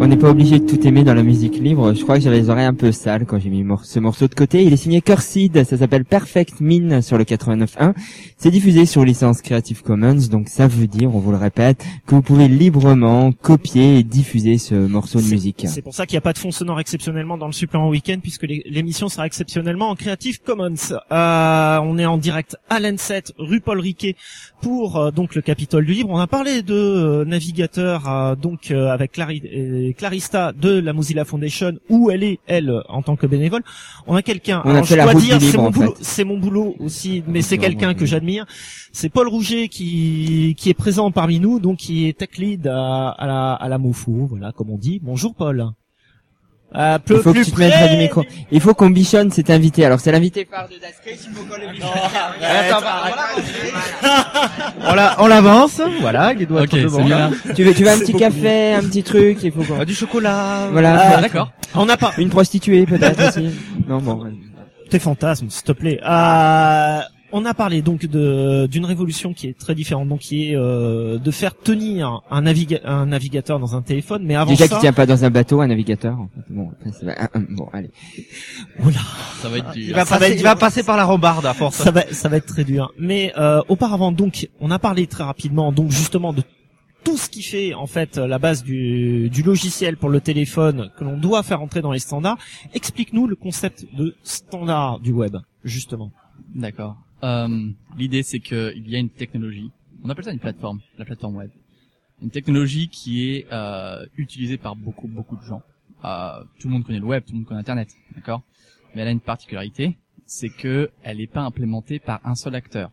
n'est pas obligé de tout aimer dans la musique libre. Je crois que j'avais les oreilles un peu sales quand j'ai mis ce morceau de côté. Il est signé Cursid, ça s'appelle Perfect Min sur le 89.1. C'est diffusé sur licence Creative Commons, donc ça veut dire, on vous le répète, que vous pouvez librement copier et diffuser ce morceau de musique. C'est pour ça qu'il n'y a pas de fond sonore exceptionnellement dans le supplément week-end, puisque l'émission sera exceptionnellement en Creative Commons. On est en direct à l'N7, rue Paul Riquet, pour donc le Capitole du Libre. On a parlé de navigateur avec Clarista de la Mozilla Foundation, où elle en tant que bénévole. On a quelqu'un, alors je dois dire, c'est mon boulot aussi, mais c'est quelqu'un que j'admire. C'est Paul Rouget qui est présent parmi nous, donc qui est tech lead à la MoFo, voilà, comme on dit. Bonjour Paul. Il faut que tu te mettes près du micro. Il faut qu'on bichonne cet invité. Alors c'est l'invité phare de Dascritch, il faut qu'on le bichonne. On l'avance, voilà, il doit être devant. Tu veux un petit café, un petit truc, il faut quoi. Du chocolat. Voilà. D'accord. On n'a pas une prostituée peut-être aussi. Non bon. Tes fantasmes, s'il te plaît. On a parlé donc d'une révolution qui est très différente, donc qui est de faire tenir un navigateur dans un téléphone, mais avant déjà ça, qui tient pas dans un bateau, un navigateur. En fait. Bon, allez. Oula. Ça va être dur. Il va passer par la rambarde à force. Ça va être très dur. Mais auparavant, donc, on a parlé très rapidement, donc justement de tout ce qui fait en fait la base du logiciel pour le téléphone que l'on doit faire entrer dans les standards. Explique-nous le concept de standard du web, justement. D'accord. L'idée c'est que il y a une technologie, on appelle ça une plateforme, la plateforme web. Une technologie qui est utilisée par beaucoup de gens. Tout le monde connaît le web, tout le monde connaît Internet, d'accord? Mais elle a une particularité, c'est que elle n'est pas implémentée par un seul acteur.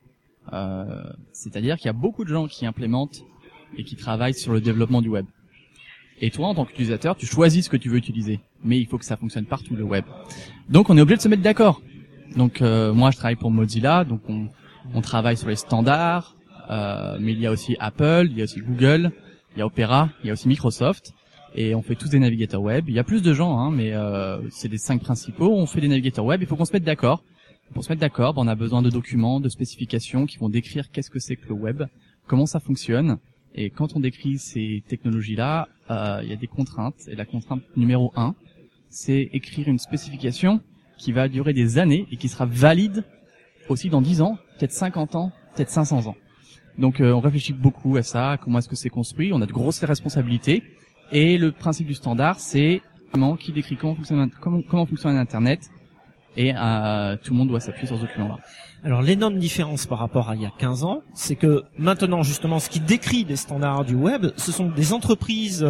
C'est-à-dire qu'il y a beaucoup de gens qui implémentent et qui travaillent sur le développement du web. Et toi, en tant qu'utilisateur, tu choisis ce que tu veux utiliser, mais il faut que ça fonctionne partout le web. Donc on est obligé de se mettre d'accord. Donc moi je travaille pour Mozilla, donc on travaille sur les standards, mais il y a aussi Apple, il y a aussi Google, il y a Opera, il y a aussi Microsoft, et on fait tous des navigateurs web. Il y a plus de gens, mais c'est les 5 principaux. On fait des navigateurs web, il faut qu'on se mette d'accord. Pour se mettre d'accord, on a besoin de documents, de spécifications qui vont décrire qu'est-ce que c'est que le web, comment ça fonctionne. Et quand on décrit ces technologies-là, il y a des contraintes. Et la contrainte numéro 1, c'est écrire une spécification qui va durer des années et qui sera valide aussi dans 10 ans, peut-être 50 ans, peut-être 500 ans. Donc on réfléchit beaucoup à ça, comment est-ce que c'est construit, on a de grosses responsabilités, et le principe du standard, c'est qui décrit comment fonctionne Internet, et tout le monde doit s'appuyer sur ce document-là. Alors l'énorme différence par rapport à il y a 15 ans, c'est que maintenant justement ce qui décrit les standards du web, ce sont des entreprises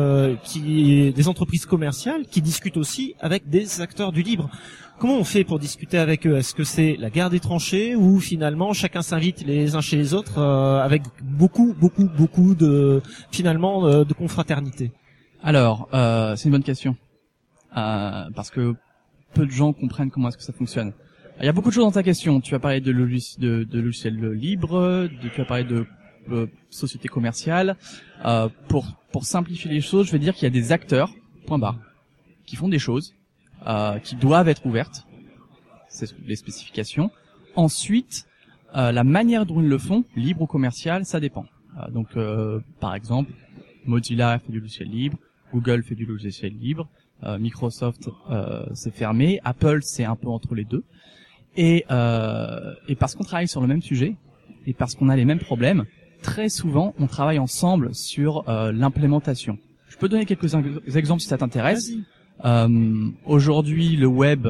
des entreprises commerciales qui discutent aussi avec des acteurs du libre. Comment on fait pour discuter avec eux? Est-ce que c'est la guerre des tranchées ou finalement chacun s'invite les uns chez les autres avec beaucoup de finalement de confraternité? Alors c'est une bonne question parce que peu de gens comprennent comment est-ce que ça fonctionne. Il y a beaucoup de choses dans ta question. Tu as parlé de logiciels libres, tu as parlé de sociétés commerciales. Pour simplifier les choses, je vais dire qu'il y a des acteurs, point barre, qui font des choses qui doivent être ouvertes. C'est les spécifications. Ensuite, la manière dont ils le font, libre ou commercial, ça dépend. Donc, par exemple, Mozilla fait du logiciel libre, Google fait du logiciel libre, Microsoft c'est fermé, Apple c'est un peu entre les deux. Et parce qu'on travaille sur le même sujet et parce qu'on a les mêmes problèmes, très souvent on travaille ensemble sur l'implémentation. Je peux donner quelques exemples si ça t'intéresse. Aujourd'hui, le web,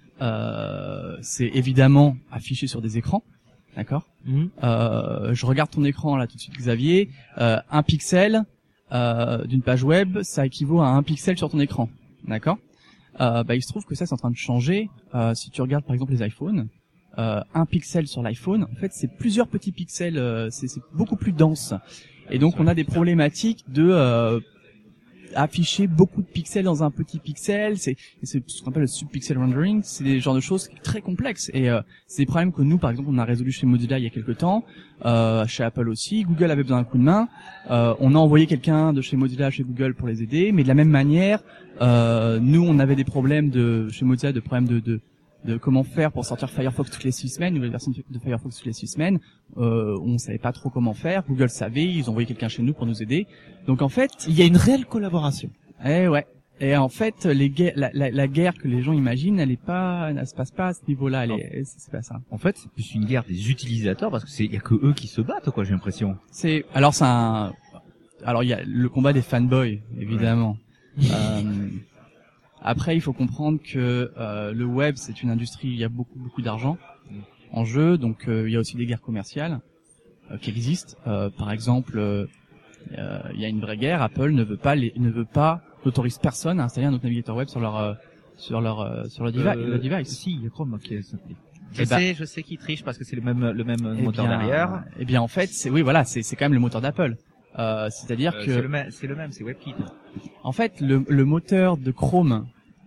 c'est évidemment affiché sur des écrans, d'accord. Je regarde ton écran là tout de suite, Xavier. Un pixel d'une page web, ça équivaut à 1 pixel sur ton écran, d'accord. Il se trouve que ça c'est en train de changer. Si tu regardes par exemple les iPhones, 1 pixel sur l'iPhone, en fait c'est plusieurs petits pixels, c'est beaucoup plus dense. Et donc on a des problématiques de afficher beaucoup de pixels dans un petit pixel, c'est ce qu'on appelle le subpixel rendering, c'est des genres de choses très complexes et c'est des problèmes que nous par exemple on a résolu chez Mozilla il y a quelques temps, chez Apple aussi. Google avait besoin d'un coup de main, on a envoyé quelqu'un de chez Mozilla chez Google pour les aider, mais de la même manière nous on avait des problèmes chez Mozilla, de problèmes de comment faire pour sortir Firefox toutes les 6 semaines, nouvelle version de Firefox toutes les 6 semaines. On savait pas trop comment faire. Google savait, ils ont envoyé quelqu'un chez nous pour nous aider. Donc en fait, il y a une réelle collaboration. Ouais. Et en fait, la guerre que les gens imaginent, elle se passe pas à ce niveau-là. C'est pas ça. En fait, c'est plus une guerre des utilisateurs parce que y a que eux qui se battent, quoi. J'ai l'impression. Alors il y a le combat des fanboys, évidemment. Après, il faut comprendre que le web, c'est une industrie. Il y a beaucoup d'argent en jeu, donc il y a aussi des guerres commerciales qui existent. Par exemple, il y a une vraie guerre. Apple n'autorise personne à installer un autre navigateur web sur leur device. Si, il y a Chrome qui est simple. Je sais qu'ils trichent parce que c'est le même moteur derrière. Eh bien, en fait, c'est quand même le moteur d'Apple. C'est-à-dire que c'est le même, c'est WebKit. En fait, le moteur de Chrome,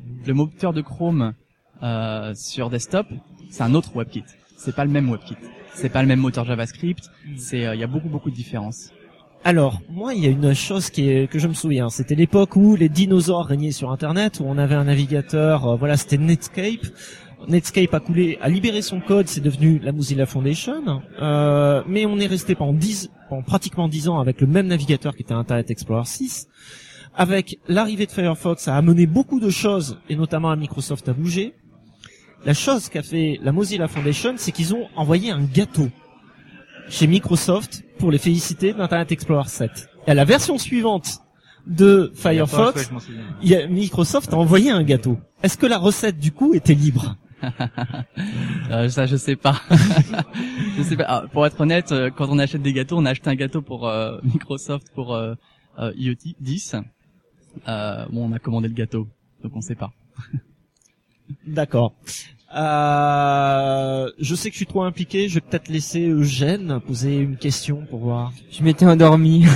sur desktop, c'est un autre WebKit. C'est pas le même WebKit. C'est pas le même moteur JavaScript. Il y a beaucoup de différences. Alors, moi, il y a une chose que je me souviens. C'était l'époque où les dinosaures régnaient sur Internet, où on avait un navigateur, c'était Netscape. Netscape a libéré son code, c'est devenu la Mozilla Foundation. Mais on est resté pendant pratiquement 10 ans avec le même navigateur qui était Internet Explorer 6. Avec l'arrivée de Firefox, ça a amené beaucoup de choses, et notamment à Microsoft à bouger. La chose qu'a fait la Mozilla Foundation, c'est qu'ils ont envoyé un gâteau chez Microsoft pour les féliciter d'Internet Explorer 7. Et à la version suivante de Firefox, Microsoft a envoyé un gâteau. Est-ce que la recette du coup était libre? Ça, je sais pas. Pour être honnête, quand on achète des gâteaux, on a acheté un gâteau pour Microsoft pour IoT 10. On a commandé le gâteau, donc on sait pas. D'accord. Je sais que je suis trop impliqué, je vais peut-être laisser Eugène poser une question pour voir. Je m'étais endormi.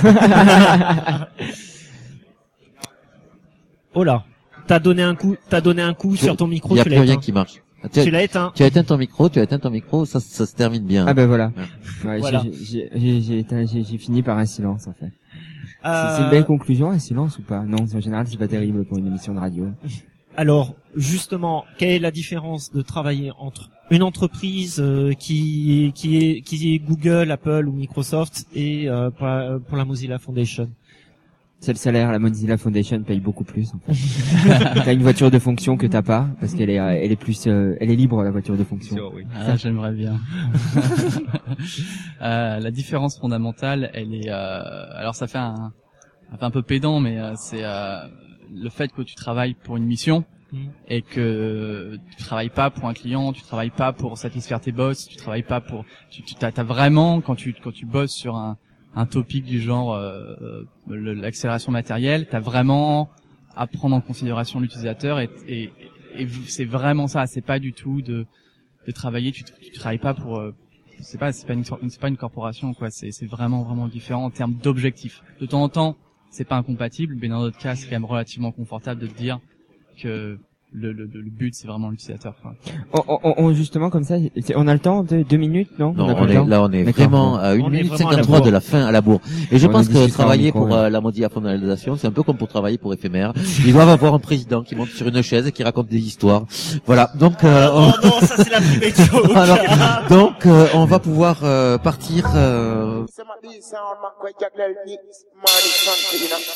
Oh là, t'as donné un coup sur ton micro, il y a tu plus l'as rien éteint. qui marche. Tu l'as éteint. Tu as éteint ton micro, ça se termine bien. Ah ben voilà. Ouais, Voilà. J'ai fini par un silence en fait. C'est une belle conclusion, un silence ou pas? Non, en général c'est pas terrible pour une émission de radio. Alors, justement, quelle est la différence de travailler entre une entreprise qui est Google, Apple ou Microsoft et pour la Mozilla Foundation? C'est le salaire, la Mozilla Foundation paye beaucoup plus en fait. T'as une voiture de fonction que t'as pas parce qu'elle est plus elle est libre la voiture de fonction. Oui. Ah, j'aimerais bien. La différence fondamentale, elle est alors ça fait un peu pédant, mais c'est le fait que tu travailles pour une mission et que tu travailles pas pour un client, tu travailles pas pour satisfaire tes boss, tu travailles pas pour t'as vraiment quand tu bosses sur un topic du genre l'accélération matérielle, t'as vraiment à prendre en considération l'utilisateur et c'est vraiment ça, c'est pas du tout de travailler, tu travailles pas pour c'est pas une corporation quoi, c'est vraiment différent en termes d'objectifs. De temps en temps, c'est pas incompatible, mais dans notre cas, c'est quand même relativement confortable de te dire que le but c'est vraiment l'utilisateur. On justement comme ça, on a le temps de 2 minutes, non? Non, on est vraiment à 1 minute 53 de la fin à la bourre. Et je pense que travailler pour la Mozilla Foundation, c'est un peu comme pour travailler pour Éphémère. Ils doivent avoir un président qui monte sur une chaise et qui raconte des histoires. Voilà. Donc, oh non, ça c'est la private joke. Alors, donc, on va pouvoir partir.